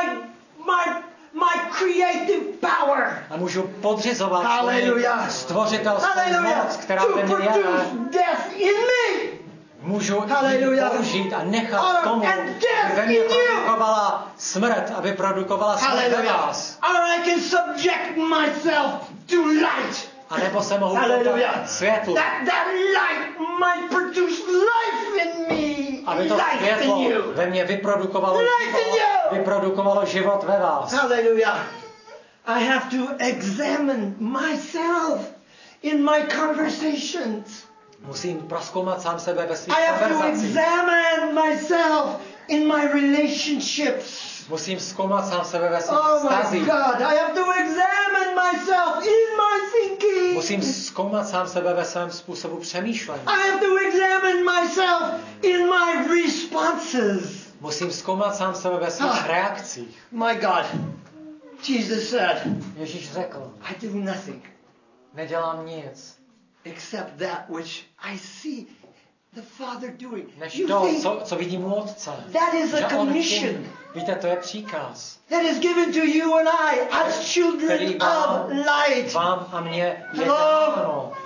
my creative power. a můžu podřizovat Hallelujah. stvořitelskou Hallelujah. moc, která To ve mně je. produce death in me. Můžu ji Hallelujah. použít a nechat tomu, And death aby ve mně in you. produkovala smrt, aby produkovala smrt ve Hallelujah. vás. Or I can subject myself to light. A nebo se mohu Hallelujah. podat světlu, That light might produce life in me. aby to Life in světlo you. ve mně vyprodukovalo Life in život, you. vyprodukovalo život ve vás. Hallelujah. I have to examine myself in my conversations. Musím prozkoumat sám sebe ve svých I have to konverzacích. examine myself in my relationships. Musím zkoumat sám sebe ve svých Oh my vztazích. God, I have to examine myself in my thinking. Musím zkoumat sám sebe ve svém způsobu přemýšlení. I have to examine myself in my responses. Musím zkoumat sám sebe ve svých reakcích. My God, Jesus said, Ježíš řekl, I do nothing nedělám nic, except that which I see the Father doing. než You to, think co vidím u Otce. that is a Že on commission činí. Víte, to je příkaz, that is given to you and I as children který of light. vám a mně je Hello? dáno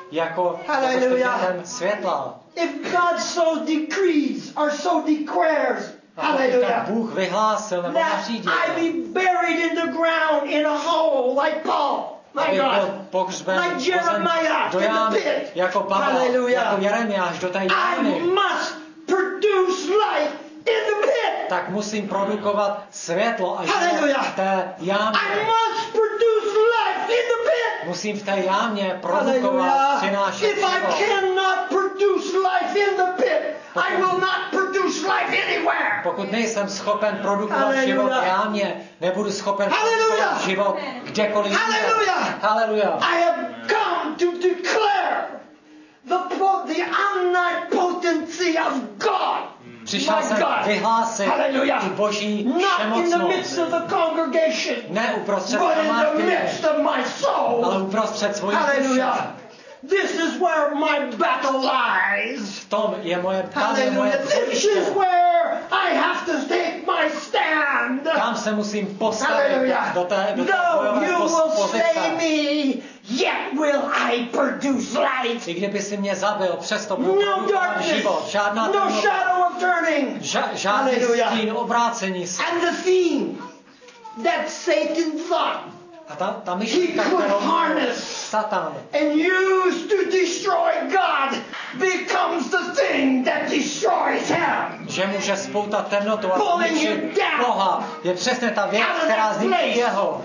jako dětem světla. If God so decrees or so declares, hallelujah, Bůh vyhlásil nebo nařídil, I be buried in the ground in a hole like Paul. My God, like Jeremiah do jámy, in the pit. jako Pavel, jako Jeremiáš do té jámy. I must produce light in the pit. Tak musím produkovat světlo a život v té jámě. I must produce life in the pit. Musím v té jámě produkovat, přinášet If I cannot produce life in the pit, I will not produce life anywhere. Pokud nejsem schopen produkovat život v jámě, nebudu schopen produkovat život kdekoliv jinde. Haleluja. I have come to declare the omnipotency of God. Přišel jsem vyhlásit tu Boží všemocnost. Ne uprostřed památky, ale uprostřed svojí duše. This is where my battle lies. V tom je moje This is where I have to take my stand. Tam se musím postavit do té bojové pozice. Yet will I produce light. I kdyby si mě zabil, přesto budu produkovat život. Žádná no shadow of turning. Žádný stín obrácení se. And the theme that Satan thought a ta myšlenka, kterou Satan and used to destroy God becomes the thing that destroys him. Že může spoutat temnotu a zničit Boha. Je přesně ta věc, která zničí jeho.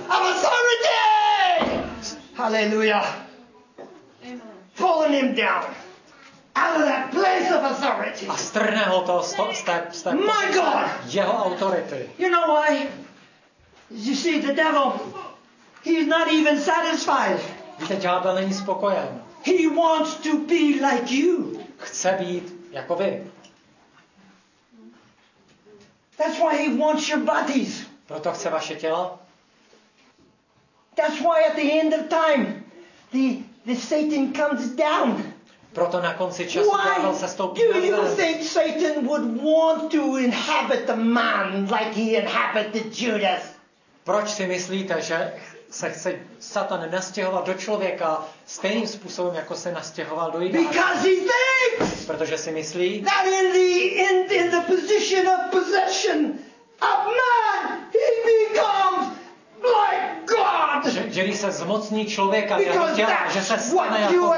Hallelujah. Pulling him down out of that place of authority. A strhne ho to z té jeho autority. You know why? You see, the devil, he's not even satisfied. Víte, ďábel není spokojen. He wants to be like you. Chce být jako vy. That's why he wants your bodies. Proto chce vaše tělo. That's why at the end of time, the Satan comes down. Proto na konci času ďábel se stoupí na zem. Do you think Satan would want to inhabit the man like he inhabited Judas? Proč si myslíte, že se chce Satan nastěhovat do člověka stejným způsobem, jako se nastěhoval do Judáše? Because he thinks, protože si myslí, that in the position of possession of man, he becomes like God. Že když se zmocní člověka jeho těla, že se stane jako Bůh.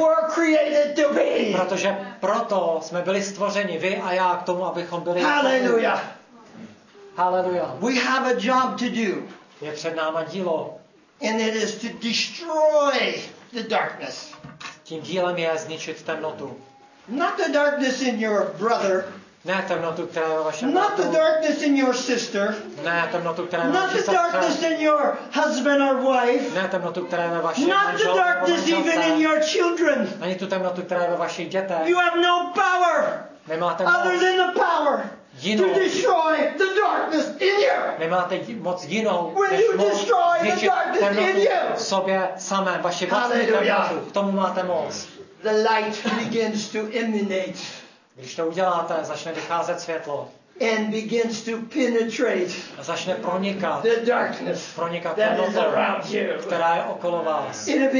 Protože proto jsme byli stvořeni, vy a já, k tomu, abychom byli Hallelujah. Hallelujah. We have a job to do. Je před náma dílo. And it is to destroy the darkness. Tím dílem je zničit temnotu. Not the darkness in your brother. Ne temnotu, která je ve vašem Not the darkness in your sister. Ne temnotu, která je ve vaší Not the darkness in your husband or wife. Ne temnotu, která je ve vašem Not the darkness even in your children. Ani tu temnotu, která je ve vašich dětech. You have no power. Nemáte other than the power to destroy the darkness in you. Nemáte moc jinou, when než you destroy the darkness in you. V sobě samém, vaši vlastní temnotu. K tomu máte moc. The light begins to emanate. Když to uděláte, začne vycházet světlo. And begins to penetrate a začne pronikat. The darkness pronikat that is around you. Která je okolo vás. It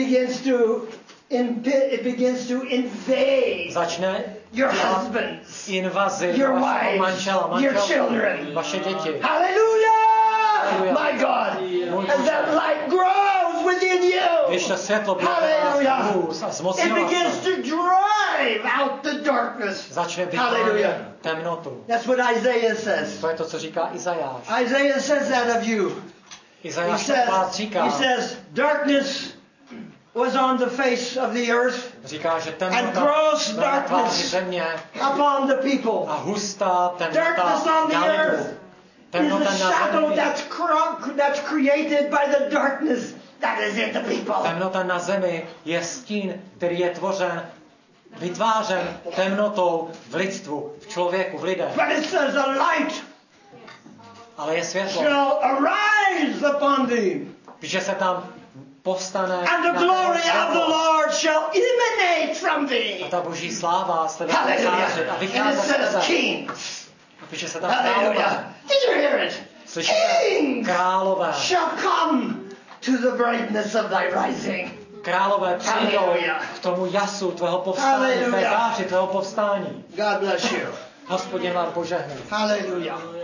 begins to invade začne your husbands, invazi your vašeho wives, manžela, your children, vaše děti. Hallelujah! My God, as that light grows within you, když to světlo hallelujah, a zmocňuje it begins to drive out the darkness. Začne vyhánět temnotu. That's what Isaiah says. To je to, co říká Izajáš. Isaiah says that of you. Izajáš vás říká. He says, darkness was on the face of the earth, říká, že and gross darkness země upon the people. A hustá temnota darkness on the earth is the shadow that's created by the darkness that is in the people. Temnota na zemi je stín, který je vytvářen temnotou v lidstvu, v člověku, v lidech. But it says a light ale je světlo. Shall arise upon thee. Píše se tam povstane. And the glory of the Lord shall emanate from thee. A ta boží sláva z tebe vychází a vychází z tebe. Kings. A píše se tam králové. Did you hear it? Slyšíte? Králové shall come to the brightness of thy rising. králové přijdou k tomu jasu tvého povstání, tvé záři, tvého povstání. God bless you. Hospodin vám požehnej. Hallelujah.